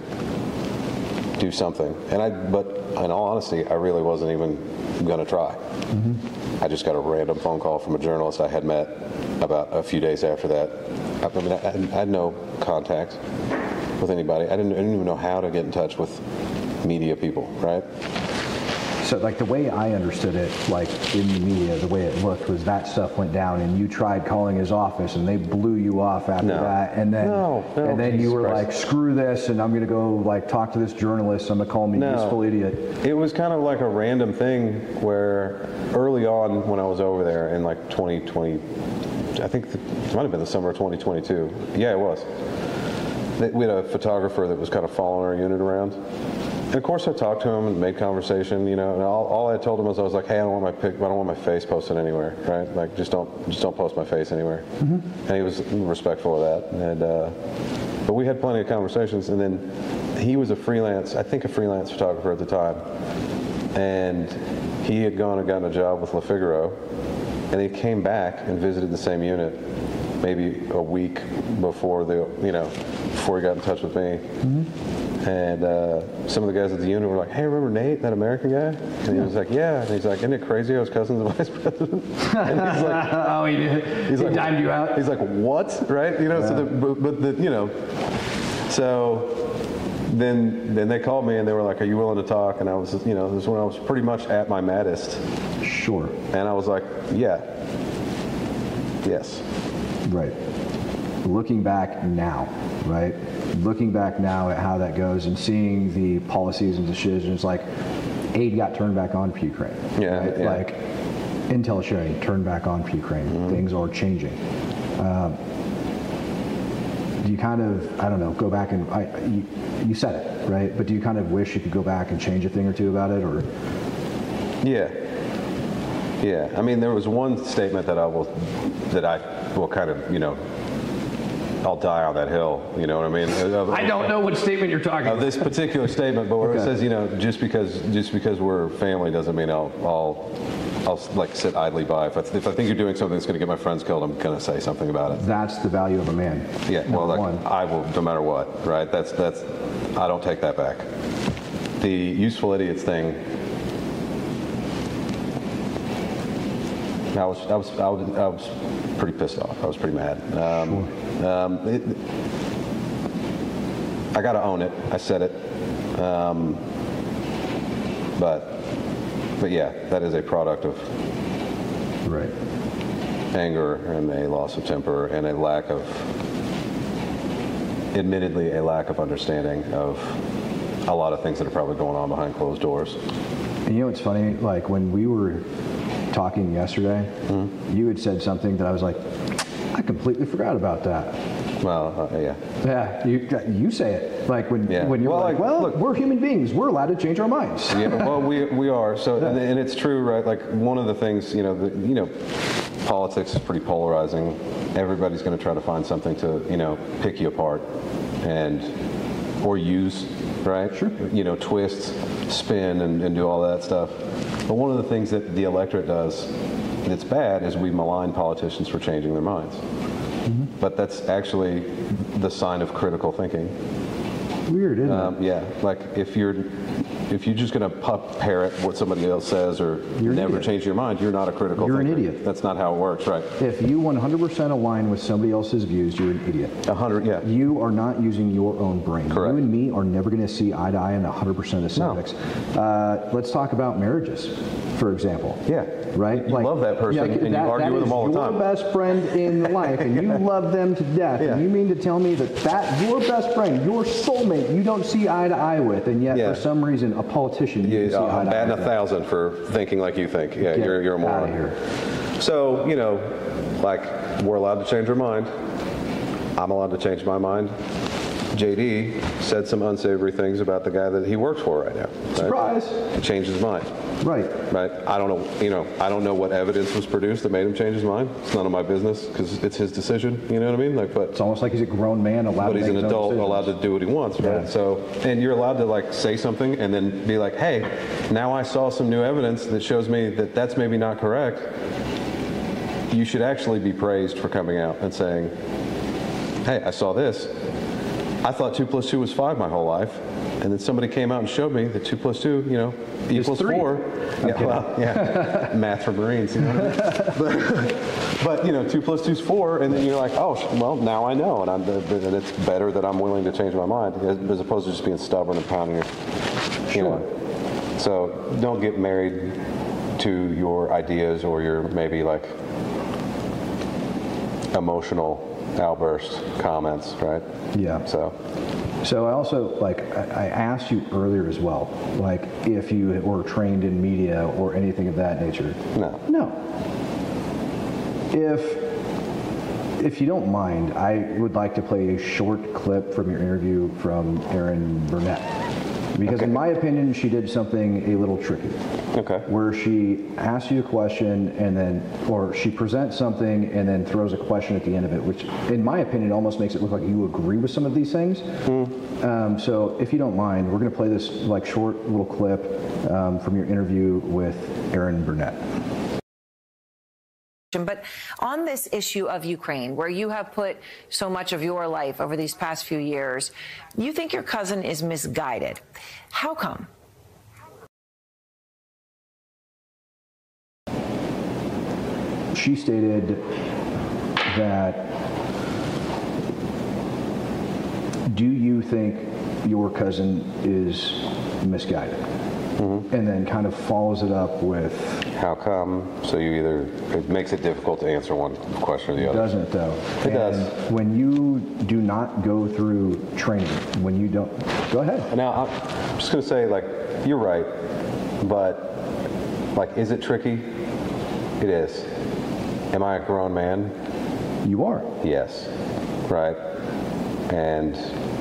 do something, and I. But in all honesty, I really wasn't even going to try. Mm-hmm. I just got a random phone call from a journalist I had met about a few days after that. I, I mean, I, I had no contact with anybody. I didn't, I didn't even know how to get in touch with media people. Right. So, like, the way I understood it, like, in the media, the way it looked was that stuff went down, and you tried calling his office, and they blew you off after no. that, and then no, no, and then Jesus you were Christ. Like, screw this, and I'm going to go, like, talk to this journalist, I'm going to call him a no. useful idiot. It was kind of like a random thing where early on when I was over there in, like, twenty twenty, I think it might have been the summer of twenty twenty-two. Yeah, it was. We had a photographer that was kind of following our unit around. And of course I talked to him and made conversation, you know, and all, all I told him was I was like, hey, I don't want my pic, I don't want my face posted anywhere, right? Like, just don't, just don't post my face anywhere. Mm-hmm. And he was respectful of that. And uh, but we had plenty of conversations, and then he was a freelance, I think a freelance photographer at the time, and he had gone and gotten a job with Le Figaro, and he came back and visited the same unit maybe a week before the, you know, before he got in touch with me. Mm-hmm. And uh, some of the guys at the unit were like, hey, remember Nate, that American guy? And he was like, yeah. And he's like, isn't it crazy I was cousins of vice president? And he's like, oh, he did. He's he like, timed you out. He's like, what? Right? You know, yeah. so the, but, but the, you know, so then then they called me and they were like, "Are you willing to talk?" And I was, you know, this is when I was pretty much at my maddest. Sure. And I was like, "Yeah, yes." Right. Looking back now, right? Looking back now at how that goes and seeing the policies and decisions, like aid got turned back on for Ukraine. Yeah. Right? yeah. Like intel sharing turned back on for Ukraine. Mm-hmm. Things are changing. Um, do you kind of, I don't know, go back and, I, you, you said it, right? But do you kind of wish you could go back and change a thing or two about it, or? Yeah. Yeah. I mean, there was one statement that I will, that I will kind of, you know, I'll die on that hill, you know what I mean? I don't know what statement you're talking of about. this particular statement, but where Okay. it says, you know, just because just because we're family doesn't mean I'll I'll, I'll like sit idly by. If I, if I think you're doing something that's going to get my friends killed, I'm going to say something about it. That's the value of a man. Yeah, well, like, one. I will, no matter what, right? That's that's I don't take that back. The useful idiots thing. I was I was I was I was pretty pissed off. I was pretty mad. Um, Sure. um, it, I got to own it. I said it. Um, but but yeah, that is a product of Right. anger and a loss of temper and a lack of, admittedly, a lack of understanding of a lot of things that are probably going on behind closed doors. And you know what's funny? Like when we were talking yesterday, mm-hmm. you had said something that I was like, I completely forgot about that. Well, uh, yeah. Yeah, you you say it like when Yeah. when you're Well, like, like, well, look- we're human beings. We're allowed to change our minds. Yeah, well, we we are. So, and, and it's true, right? Like one of the things, you know, the, you know, politics is pretty polarizing. Everybody's going to try to find something to, you know, pick you apart, and or use, right? Sure. You know, twist, spin, and, and do all that stuff. But one of the things that the electorate does that's bad is we malign politicians for changing their minds. Mm-hmm. But that's actually the sign of critical thinking. Weird, isn't Um, yeah, like if you're if you're just going to pup parrot what somebody else says or You're an never idiot. change your mind, you're not a critical You're an thinker. idiot. That's not how it works, right? it? If you one hundred percent align with somebody else's views, you're an idiot. A hundred, yeah. You are not using your own brain. Correct. You and me are never going to see eye to eye on one hundred percent of the No. subjects. Uh, let's talk about marriages, for example. Yeah. Right? You love that person and you argue with them all the That time. is your best friend in life, and you love them to death. Yeah. And you mean to tell me that that your best friend, your soulmate, you don't see eye to eye with, and yet Yeah. for some reason, a politician you You, can see eye I'm to eye batting a with. thousand for thinking like you think. Yeah, Get you're you're a moron. outta here. So you know, like we're allowed to change our mind. I'm allowed to change my mind. J D said some unsavory things about the guy that he works for right now. Right? Surprise. He changed his mind. Right. Right. I don't know. You know. I don't know what evidence was produced that made him change his mind. It's none of my business because it's his decision. You know what I mean? Like, but It's almost like he's a grown man allowed but to he's make an his own adult, decisions. allowed to do what he wants, right? Yeah. So, and you're allowed to like say something and then be like, hey, now I saw some new evidence that shows me that that's maybe not correct. You should actually be praised for coming out and saying, hey, I saw this. I thought two plus two was five my whole life. And then somebody came out and showed me that two plus two, you know, equals three. four. Yeah, well, yeah, math for Marines, you know what I mean? But, but, you know, two plus two is four, and then you're like, oh, well, now I know, and, I'm, and it's better that I'm willing to change my mind, as opposed to just being stubborn and pounding your, you know. So don't get married to your ideas or your maybe like emotional outburst comments, right? Yeah. So. So I also, like, I I asked you earlier as well, like, if you were trained in media or anything of that nature. No. No. If, if you don't mind, I would like to play a short clip from your interview from Erin Burnett. Because Okay. in my opinion, she did something a little tricky. Okay. Where she asks you a question and then, or she presents something and then throws a question at the end of it, which in my opinion almost makes it look like you agree with some of these things. Mm. Um, so if you don't mind, we're going to play this like short little clip um, from your interview with Erin Burnett. But on this issue of Ukraine, where you have put so much of your life over these past few years, you think your cousin is misguided. How come? She stated that, do you think your cousin is misguided. Mm-hmm. And then kind of follows it up with, how come? So you either, it makes it difficult to answer one question or the other. Doesn't it though? It and does. When you do not go through training, when you don't, go ahead. Now, I'm just going to say, like, you're right, but, like, is it tricky? It is. Am I a grown man? You are. Yes. Right. And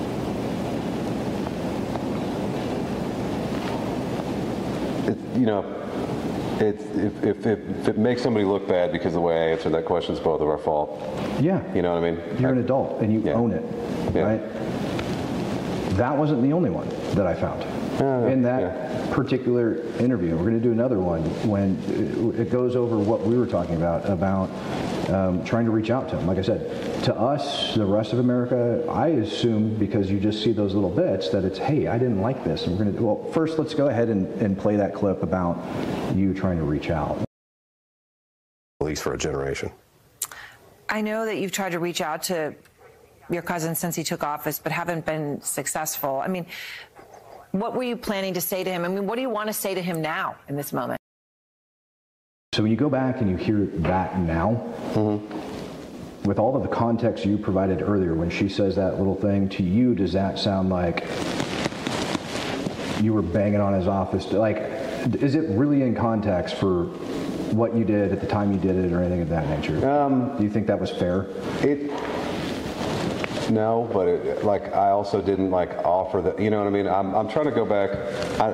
it, you know, it's, if, if, if it makes somebody look bad because the way I answered that question is both of our fault. Yeah. You know what I mean? You're I, an adult and you yeah. own it, yeah. right? That wasn't the only one that I found. Uh, in that yeah. particular interview. We're going to do another one when it goes over what we were talking about, about um, trying to reach out to him. Like I said, to us, the rest of America, I assume because you just see those little bits that it's, hey, I didn't like this. And we're going to, well, first let's go ahead and, and play that clip about you trying to reach out. At least for a generation. I know that you've tried to reach out to your cousin since he took office, but haven't been successful. I mean, what were you planning to say to him? I mean, what do you want to say to him now in this moment? So when you go back and you hear that now, mm-hmm. with all of the context you provided earlier, when she says that little thing, to you, does that sound like you were banging on his office? Like, is it really in context for what you did at the time you did it or anything of that nature? Um, do you think that was fair? It... No, but it, like I also didn't like offer that. You know what I mean? I'm I'm trying to go back. I,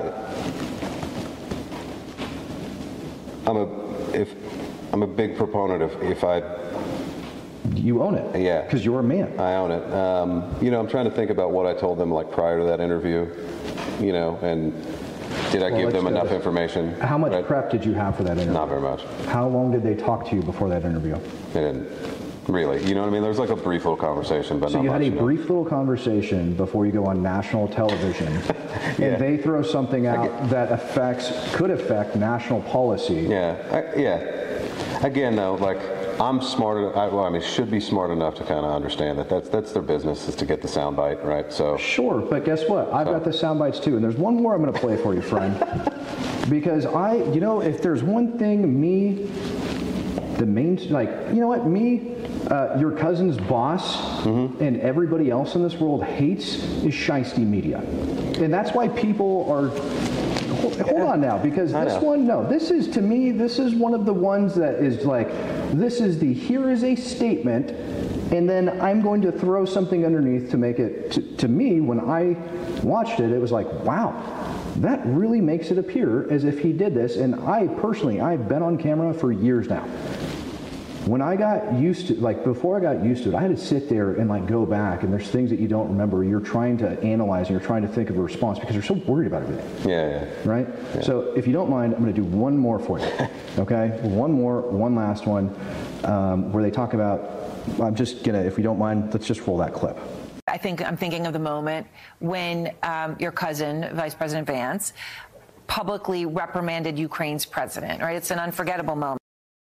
I'm a if I'm a big proponent of if I. You own it. Yeah. Because you're a man. I own it. Um, you know, I'm trying to think about what I told them like prior to that interview. You know, and did I well, give them enough information? How much right? prep did you have for that interview? Not very much. How long did they talk to you before that interview? They didn't. Really, you know what I mean? There was like a brief little conversation, but so not you had much, a you know? brief little conversation before you go on national television, yeah. and they throw something out that affects, could affect national policy. Yeah, I, yeah. Again, though, like I'm smart. I, well, I mean, should be smart enough to kind of understand that that's that's their business is to get the soundbite, right? So sure, but guess what? I've so. got the sound bites too, and there's one more I'm going to play for you, friend, because I, you know, if there's one thing me, the main, like, you know what, me. Uh, your cousin's boss mm-hmm. and everybody else in this world hates is shiesty media. And that's why people are, hold, hold on now, because I this know. one, no, this is, to me, this is one of the ones that is like, this is the, here is a statement, and then I'm going to throw something underneath to make it, to, to me, when I watched it, it was like, wow, that really makes it appear as if he did this. And I personally, I've been on camera for years now. When I got used to, like before I got used to it, I had to sit there and like go back, and there's things that you don't remember. You're trying to analyze and you're trying to think of a response because you're so worried about everything. Yeah, yeah. Right? Yeah. So if you don't mind, I'm going to do one more for you. Okay? One more, one last one, um, where they talk about, I'm just going to, if you don't mind, let's just roll that clip. I think I'm thinking of the moment when um, your cousin, Vice President Vance, publicly reprimanded Ukraine's president, right? It's an unforgettable moment.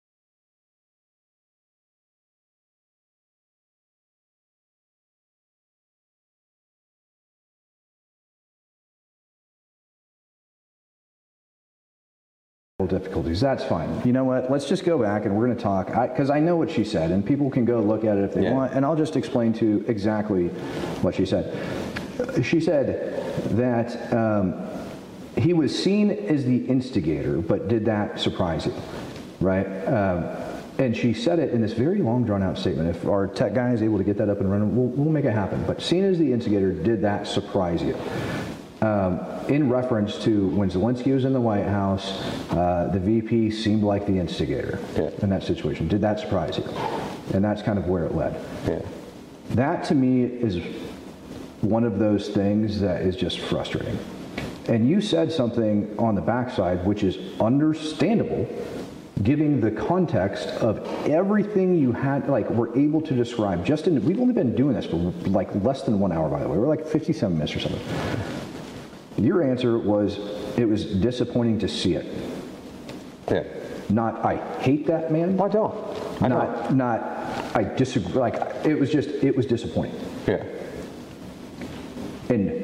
Difficulties. That's fine. You know what? Let's just go back and we're going to talk, because I, I know what she said, and people can go look at it if they yeah. want, and I'll just explain to you exactly what she said. She said that um, he was seen as the instigator, but did that surprise you, right? Um, and she said it in this very long, drawn-out statement. If our tech guy is able to get that up and running, we'll, we'll make it happen. But seen as the instigator, did that surprise you? Um, in reference to when Zelensky was in the White House, uh, the V P seemed like the instigator yeah. in that situation. Did that surprise you? And that's kind of where it led. Yeah. That to me is one of those things that is just frustrating. And you said something on the backside which is understandable, giving the context of everything you had, like, were able to describe. Just in, we've only been doing this for like less than one hour, by the way. We're like fifty-seven minutes or something. Your answer was, it was disappointing to see it. Yeah. Not, I hate that man. I don't. I not, don't. not, I disagree. Like, it was just, it was disappointing. Yeah. And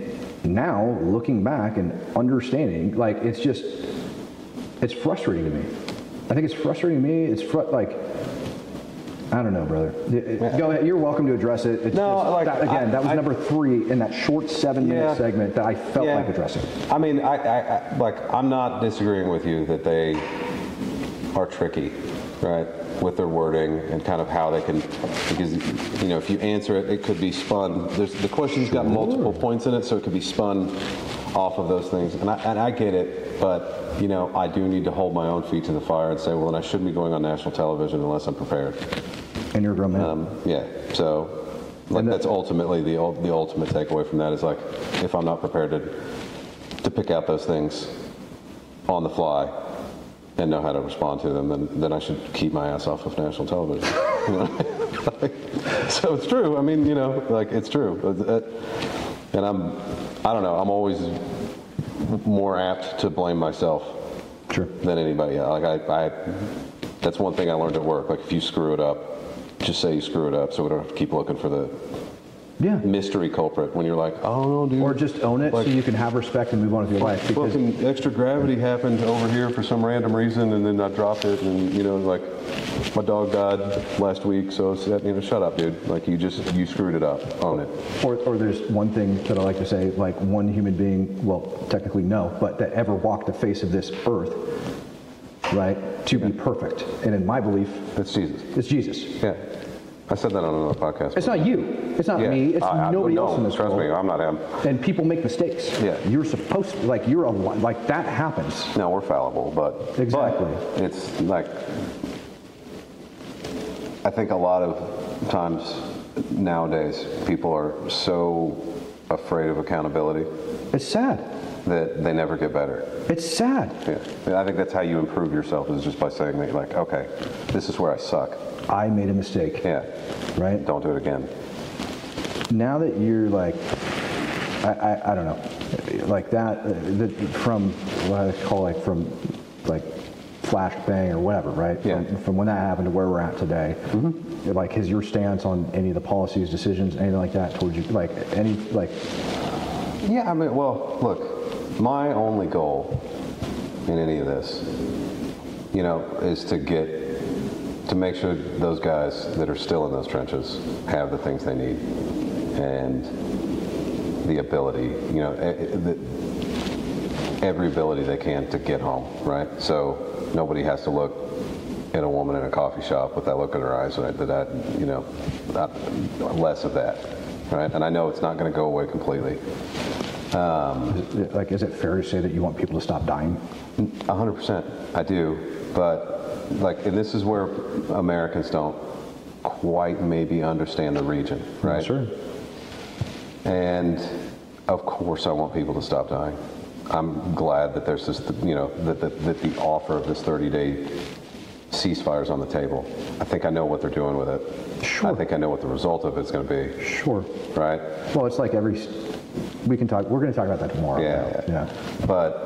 now, looking back and understanding, like, it's just, it's frustrating to me. I think it's frustrating to me. It's fr- like, I don't know, brother. Yeah. Go ahead. You're welcome to address it. It's no, just, like, that, again, I, that was I, number three in that short seven-minute yeah, segment that I felt yeah. like addressing. I mean, I, I, I, like, I'm not disagreeing with you that they are tricky, right, with their wording and kind of how they can, because, you know, if you answer it, it could be spun. There's, the question's got multiple points in it, so it could be spun off of those things. And I, and I get it, but, you know, I do need to hold my own feet to the fire and say, well, then I shouldn't be going on national television unless I'm prepared. And you're a grown man. Um, yeah, so like that, that's ultimately the the ultimate takeaway from that is like, if I'm not prepared to to pick out those things on the fly and know how to respond to them, then then I should keep my ass off of national television. You know? So it's true. I mean, you know, like it's true. And I'm, I don't know. I'm always more apt to blame myself sure. than anybody else. Like I, I, that's one thing I learned at work. Like if you screw it up, just say you screw it up, so we don't have to keep looking for the yeah. mystery culprit when you're like, oh no, dude. Or just own it, like, so you can have respect and move on with your life. Because fucking extra gravity happened over here for some random reason, and then I dropped it, and you know, like my dog died last week, so you know, shut up, dude. Like you just you screwed it up. Own it. Or, or there's one thing that I like to say, like one human being, well, technically no, but that ever walked the face of this earth, right, to yeah. be perfect. And in my belief, it's Jesus. It's Jesus. Yeah. I said that on another podcast. It's not you. It's not yeah. me. It's I, I, nobody no, else in this trust world. me, I'm not him. And people make mistakes. Yeah. You're supposed to, like, you're a, like, that happens. No, we're fallible, but. Exactly. But it's like, I think a lot of times nowadays, people are so afraid of accountability. It's sad. That they never get better. It's sad. Yeah. I think that's how you improve yourself, is just by saying that you're like, okay, this is where I suck. I made a mistake. Yeah. Right? Don't do it again. Now that you're like, I, I, I don't know, like that, uh, the, from what I call like from like flashbang or whatever, right? Yeah. From, from when that happened to where we're at today. Mm-hmm. Like, has your stance on any of the policies, decisions, anything like that towards you, like any, like? Yeah, I mean, well, look, my only goal in any of this, you know, is to get, to make sure those guys that are still in those trenches have the things they need and the ability, you know, the, every ability they can to get home, right? So nobody has to look at a woman in a coffee shop with that look in her eyes, right? That, that you know, not, less of that, right? And I know it's not going to go away completely. Um, is it, like, is it fair to say that you want people to stop dying? A hundred percent, I do, but like, and this is where Americans don't quite maybe understand the region, right? Sure. And of course, I want people to stop dying. I'm glad that there's this, you know, that the, that the offer of this thirty-day ceasefire is on the table. I think I know what they're doing with it. Sure. I think I know what the result of it's going to be. Sure. Right. Well, it's like every. We can talk. We're going to talk about that tomorrow. Yeah. Yeah. yeah. But.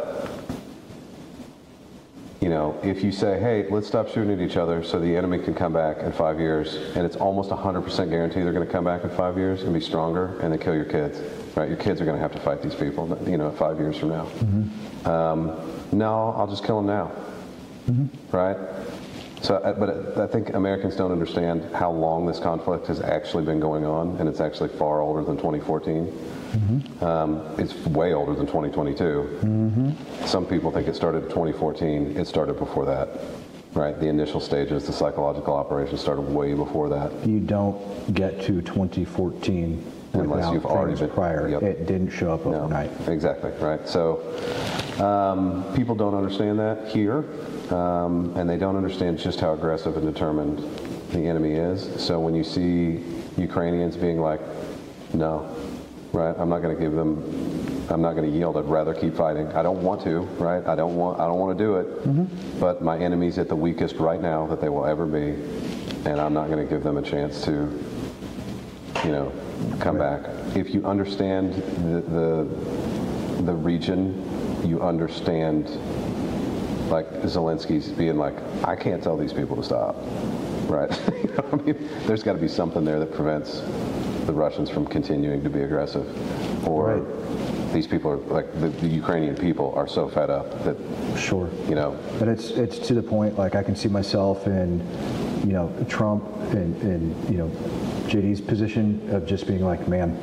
You know, if you say, hey, let's stop shooting at each other so the enemy can come back in five years, and it's almost one hundred percent guaranteed they're going to come back in five years and be stronger, and then kill your kids, right? Your kids are going to have to fight these people, you know, five years from now. Mm-hmm. Um, no, I'll just kill them now, mm-hmm. right? So, but I think Americans don't understand how long this conflict has actually been going on, and it's actually far older than twenty fourteen. Mm-hmm. Um, it's way older than twenty twenty-two. Mm-hmm. Some people think it started in twenty fourteen. It started before that, right? The initial stages, the psychological operation started way before that. You don't get to twenty fourteen unless you've already been prior. Yep. It didn't show up overnight. No, exactly, right? So um, people don't understand that here, um, and they don't understand just how aggressive and determined the enemy is. So when you see Ukrainians being like, no, right? I'm not going to give them, I'm not going to yield. I'd rather keep fighting. I don't want to, right? I don't want, I don't want to do it. Mm-hmm. But my enemy's at the weakest right now that they will ever be, and I'm not going to give them a chance to, you know, come right. back. If you understand the, the the region, you understand, like Zelensky's being like, I can't tell these people to stop, right? You know, I mean, there's got to be something there that prevents the Russians from continuing to be aggressive, or right. these people are like the, the Ukrainian people are so fed up that Sure. you know. And it's it's to the point, like I can see myself in, you know, Trump and, and you know, J D's position of just being like, man,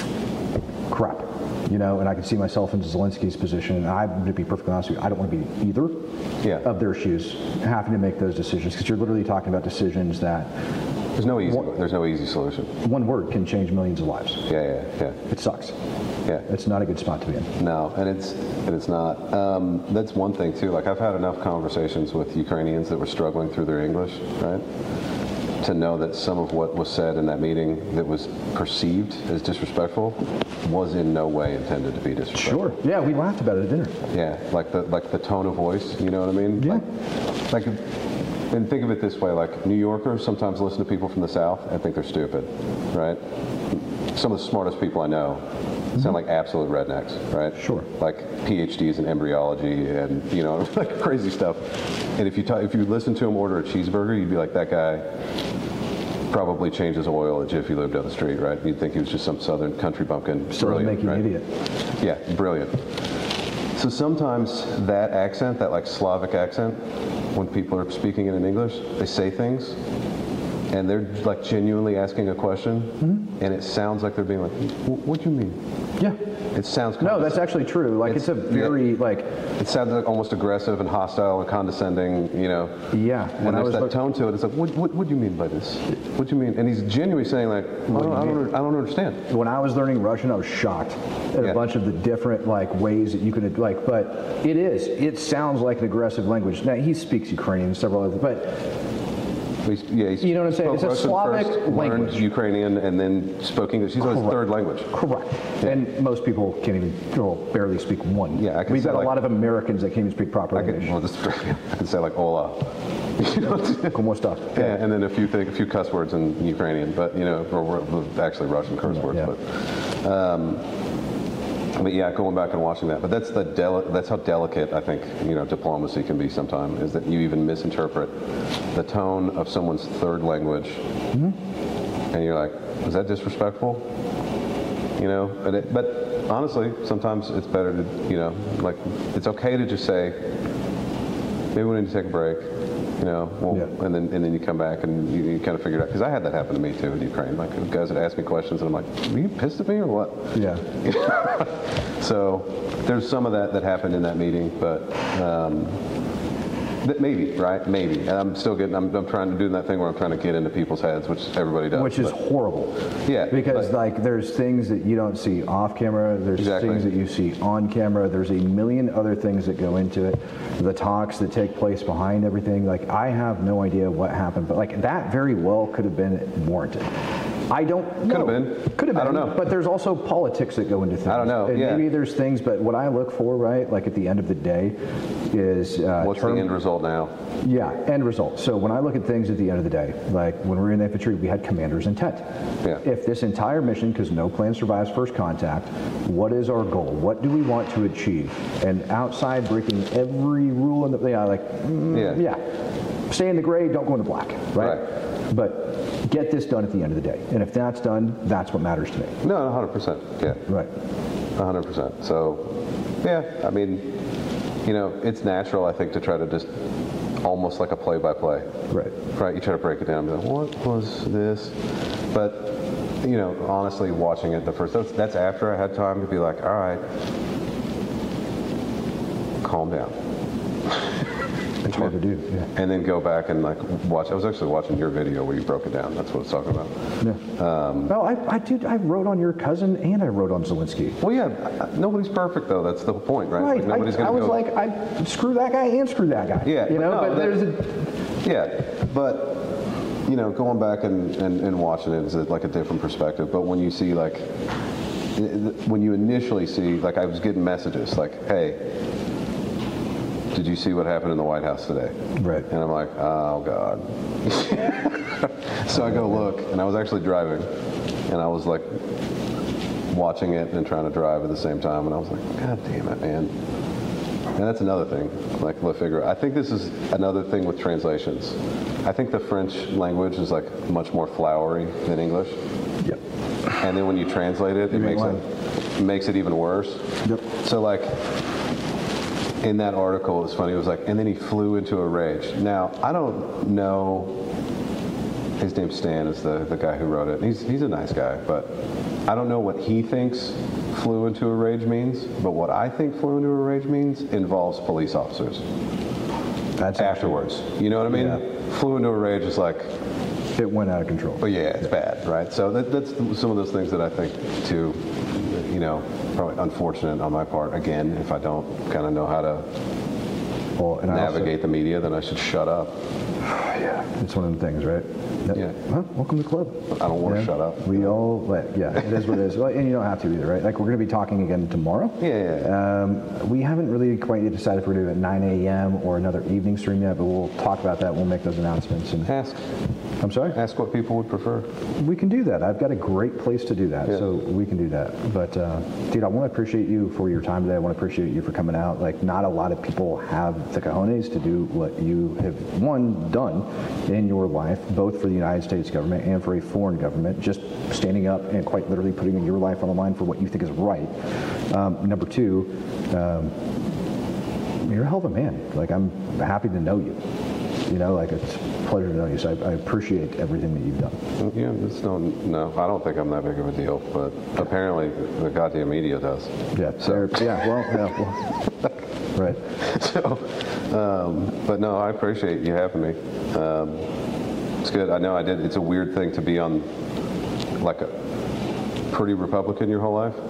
crap. You know, and I can see myself in Zelensky's position, and I, to be perfectly honest with you, I don't want to be either Yeah. of their shoes, having to make those decisions, because you're literally talking about decisions that There's no easy. One- There's no easy solution. one word can change millions of lives. Yeah, yeah, yeah. It sucks. Yeah. It's not a good spot to be in. No, and it's and it's not. Um, that's one thing too. Like I've had enough conversations with Ukrainians that were struggling through their English, right? To know that some of what was said in that meeting that was perceived as disrespectful was in no way intended to be disrespectful. Sure. Yeah, we laughed about it at dinner. Yeah, like the like the tone of voice. You know what I mean? Yeah. Like, like, and think of it this way: like New Yorkers sometimes listen to people from the South and think they're stupid, right? Some of the smartest people I know sound like absolute rednecks, right? Sure. Like P H Ds in embryology and, you know, like crazy stuff. And if you talk, if you listen to him order a cheeseburger, you'd be like, that guy probably changes oil at Jiffy Lube down the street, right? You'd think he was just some southern country bumpkin. So to Brilliant, make you right? an idiot. Yeah, brilliant. So sometimes that accent, that like Slavic accent, when people are speaking it in English, they say things and they're like genuinely asking a question, mm-hmm. and it sounds like they're being like, what do you mean? Yeah. It sounds No, that's actually true. Like it's, it's a very yeah, like. It sounds like almost aggressive and hostile and condescending. You know. Yeah. When there's that look, tone to it, it's like, what, what, what do you mean by this? What do you mean? And he's genuinely saying like, I don't, I don't, I don't understand. When I was learning Russian, I was shocked at yeah. a bunch of the different like ways that you could like. But it is. It sounds like an aggressive language. Now he speaks Ukrainian and several other, but. He's, yeah, he's you know what I'm saying? It's a Russian Slavic first, language. Learned Ukrainian and then spoke English. He's on his third language. Correct. Yeah. And most people can't even, well, barely speak one. Yeah, I can We've say got like, a lot of Americans that can't even speak proper I English. can, well, this, I can say like hola. You know? Como estás? Yeah, and then a few things, a few cuss words in Ukrainian, but you know, or, or actually Russian curse words. Yeah. But, um, but yeah, going back and watching that. But that's the deli- that's how delicate I think you know diplomacy can be sometimes. Is that you even misinterpret the tone of someone's third language, mm-hmm. and you're like, is that disrespectful? You know, but it, but honestly, sometimes it's better to you know like it's okay to just say, maybe we need to take a break. You know, well, yeah. and then and then you come back and you, you kind of figure it out. Because I had that happen to me too in Ukraine. Like guys would ask me questions, and I'm like, "Are you pissed at me or what?" Yeah. So there's some of that that happened in that meeting, but um, that maybe, right? Maybe. And I'm still getting. I'm, I'm trying to do that thing where I'm trying to get into people's heads, which everybody does. Which is but, horrible. Yeah. Because but, like there's things that you don't see off camera. There's exactly. things that you see on camera. There's a million other things that go into it. The talks that take place behind everything. Like I have no idea what happened, but like that very well could have been warranted. I don't know. Could have been. Could have been. I don't know. But there's also politics that go into things. I don't know. And yeah. maybe there's things, but what I look for, right, like at the end of the day, is uh, what's term, the end result now? Yeah, end result. So when I look at things at the end of the day, like when we were in the infantry, we had commander's intent. Yeah. If this entire mission, because no plan survives first contact, what is our goal? What do we want to achieve? And outside breaking every rule in the, yeah, like, mm, yeah. yeah, stay in the gray, don't go into black, right? Right. But get this done at the end of the day. And if that's done, that's what matters to me. No, one hundred percent. Yeah. Right. one hundred percent. So, yeah, I mean, you know, it's natural, I think, to try to just almost like a play-by-play. Right. Right. You try to break it down and be like, what was this? But, you know, honestly, watching it the first, that's, that's after I had time to be like, all right, calm down. It's hard to do, yeah. And then go back and like watch. I was actually watching your video where you broke it down. That's what it's talking about. Yeah. Um, well, I, I did. I wrote on your cousin and I wrote on Zelensky. Well, yeah. Nobody's perfect though. That's the point, right? Right. Like, nobody's I, gonna I was go, like, I screw that guy and screw that guy. Yeah. You know, but, no, but that, there's a. Yeah, but you know, going back and, and, and watching it is like a different perspective. But when you see like, when you initially see, like, I was getting messages like, hey. Did you see what happened in the White House today? Right. And I'm like, oh, God. So I go look, and I was actually driving, and I was like watching it and trying to drive at the same time, and I was like, God damn it, man. And that's another thing, like La Figura. I think this is another thing with translations. I think the French language is like much more flowery than English. Yep. And then when you translate it, it makes it, it makes it even worse. Yep. So like in that article, it was funny. It was like, and then he flew into a rage. Now I don't know. His name's Stan is the, the guy who wrote it. He's he's a nice guy, but I don't know what he thinks flew into a rage means. But what I think flew into a rage means involves police officers. That's afterwards. Actually, you know what I mean? Yeah. Flew into a rage is like. It went out of control. But yeah, it's yeah. bad, right? So that, that's some of those things that I think too, you know, probably unfortunate on my part. Again, if I don't kind of know how to well, and navigate also, the media, then I should shut up. Yeah, it's one of the things, right? That, yeah. Well, welcome to the club. I don't want yeah. to shut up. We all, like, yeah, it is what it is. Well, and you don't have to either, right? Like, we're going to be talking again tomorrow. Yeah, yeah. yeah. Um, we haven't really quite yet decided if we're going to do it at nine a.m. or another evening stream yet, but we'll talk about that. We'll make those announcements. And ask. I'm sorry? Ask what people would prefer. We can do that. I've got a great place to do that, yeah. so we can do that. But, uh, dude, I want to appreciate you for your time today. I want to appreciate you for coming out. Like, not a lot of people have the cojones to do what you have, one, done in your life, both for the United States government and for a foreign government, just standing up and quite literally putting your life on the line for what you think is right. Um, number two, um, you're a hell of a man. Like, I'm happy to know you. You know, like, it's a pleasure to know you. So I, I appreciate everything that you've done. Yeah, it's no, no, I don't think I'm that big of a deal, but apparently the goddamn media does. Yeah, so yeah, well, yeah, well, right. So, um, but no, I appreciate you having me. Um, it's good. I know I did. It's a weird thing to be on, like a pretty Republican your whole life.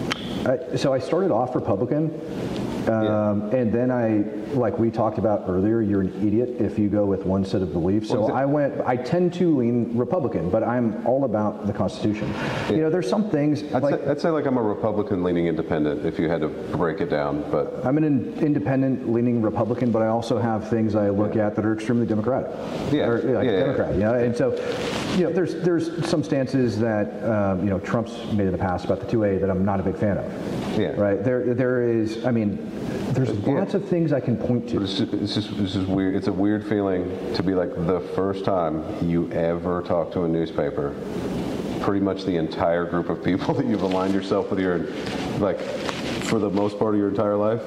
I, so I started off Republican. Um, yeah. And then I, like we talked about earlier, you're an idiot if you go with one set of beliefs. So I went, I tend to lean Republican, but I'm all about the Constitution. Yeah. You know, there's some things. I'd, like, say, I'd say like I'm a Republican leaning independent if you had to break it down, but. I'm an independent leaning Republican, but I also have things I look yeah. at that are extremely Democratic. Yeah. Or, like yeah, Democrat, yeah. you know, and so, you know, there's, there's some stances that, um, you know, Trump's made in the past about the two A that I'm not a big fan of. Yeah. Right? There, there is, I mean, there's lots yeah. of things I can point to. It's just, it's just, it's just weird. It's a weird feeling to be like the first time you ever talk to a newspaper, pretty much the entire group of people that you've aligned yourself with your, like, for the most part of your entire life,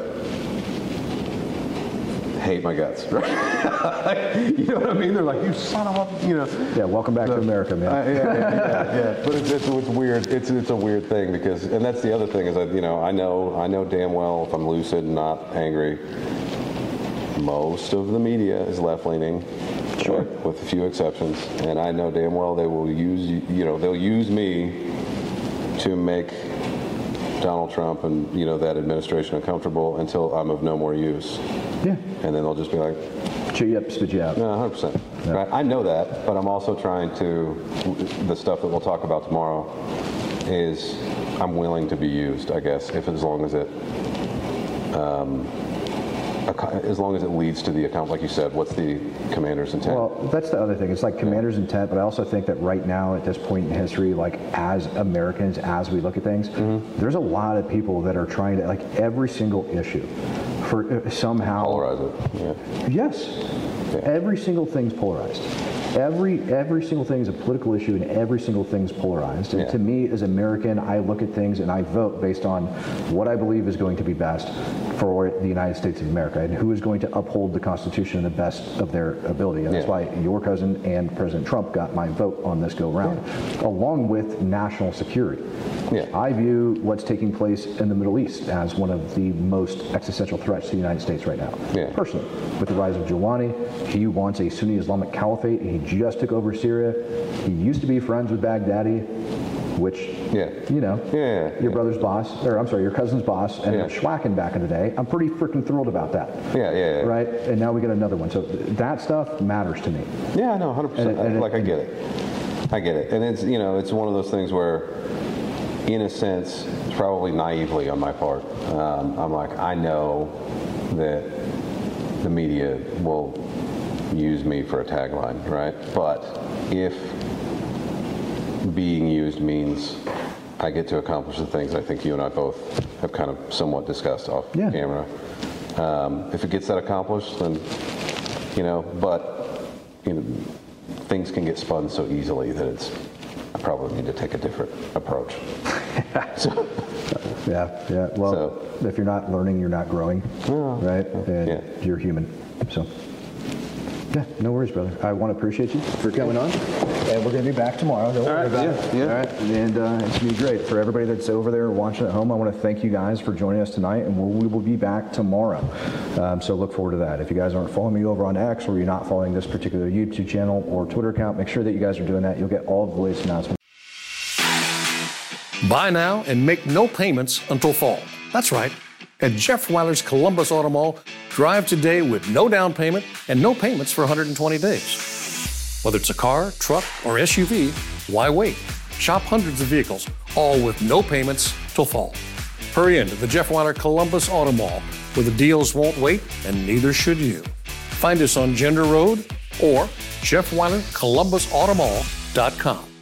hate my guts, right? You know what I mean? They're like, you son of a, you know. Yeah, welcome back so, to America, man. Uh, yeah, yeah, yeah, yeah. But it's, it's, it's weird. It's it's a weird thing because, and that's the other thing is that, you know, I know I know damn well if I'm lucid and not angry, most of the media is left-leaning, sure, right, with a few exceptions, and I know damn well they will use, you know, they'll use me to make Donald Trump and, you know, that administration uncomfortable until I'm of no more use. Yeah. And then they'll just be like, cheer you up, spit you out. No, one hundred percent. Yeah. Right? I know that, but I'm also trying to, the stuff that we'll talk about tomorrow is I'm willing to be used, I guess, if as long as it, um, as long as it leads to the account, like you said, what's the commander's intent? Well, that's the other thing. It's like commander's yeah. intent, but I also think that right now at this point in history, like as Americans, as we look at things, mm-hmm. there's a lot of people that are trying to, like every single issue, for uh, somehow polarize it. Yeah. Yes. Yeah. Every single thing's polarized. Every every single thing is a political issue, and every single thing's polarized. And yeah. to me, as American, I look at things and I vote based on what I believe is going to be best for the United States of America, and who is going to uphold the Constitution in the best of their ability. And that's yeah. why your cousin and President Trump got my vote on this go round, yeah. along with national security. Yeah. I view what's taking place in the Middle East as one of the most existential threats to the United States right now. Yeah. Personally, with the rise of Rouhani, he wants a Sunni Islamic caliphate. He just took over Syria. He used to be friends with Baghdadi, which, yeah. you know, yeah, yeah, your yeah. brother's boss, or I'm sorry, your cousin's boss, and yeah. Schwacken back in the day. I'm pretty freaking thrilled about that. Yeah, yeah, yeah. Right? And now we get another one. So that stuff matters to me. Yeah, I know, one hundred percent. And, and like, it, I get it. I get it. And it's, you know, it's one of those things where, in a sense, probably naively on my part, um, I'm like, I know that the media will use me for a tagline, right? But if being used means I get to accomplish the things I think you and I both have kind of somewhat discussed off yeah. camera, um, if it gets that accomplished, then, you know, but you know, things can get spun so easily that it's, I probably need to take a different approach. so, yeah, yeah. Well, so, if you're not learning, you're not growing, well, right? And yeah. you're human. So, yeah, no worries, brother. I want to appreciate you for coming on. And we're going to be back tomorrow. Don't worry right, about yeah, it. yeah. All right. And uh, it's going to be great. For everybody that's over there watching at home, I want to thank you guys for joining us tonight, and we'll, we will be back tomorrow. Um, so look forward to that. If you guys aren't following me over on X, or you're not following this particular YouTube channel or Twitter account, make sure that you guys are doing that. You'll get all of the latest announcements. Buy now and make no payments until fall. That's right. At Jeff Weiler's Columbus Auto Mall, drive today with no down payment and no payments for one hundred twenty days. Whether it's a car, truck, or S U V, why wait? Shop hundreds of vehicles, all with no payments till fall. Hurry into the Jeff Weiler Columbus Auto Mall, where the deals won't wait, and neither should you. Find us on Gender Road or Jeff Weiler Columbus Auto Mall dot com.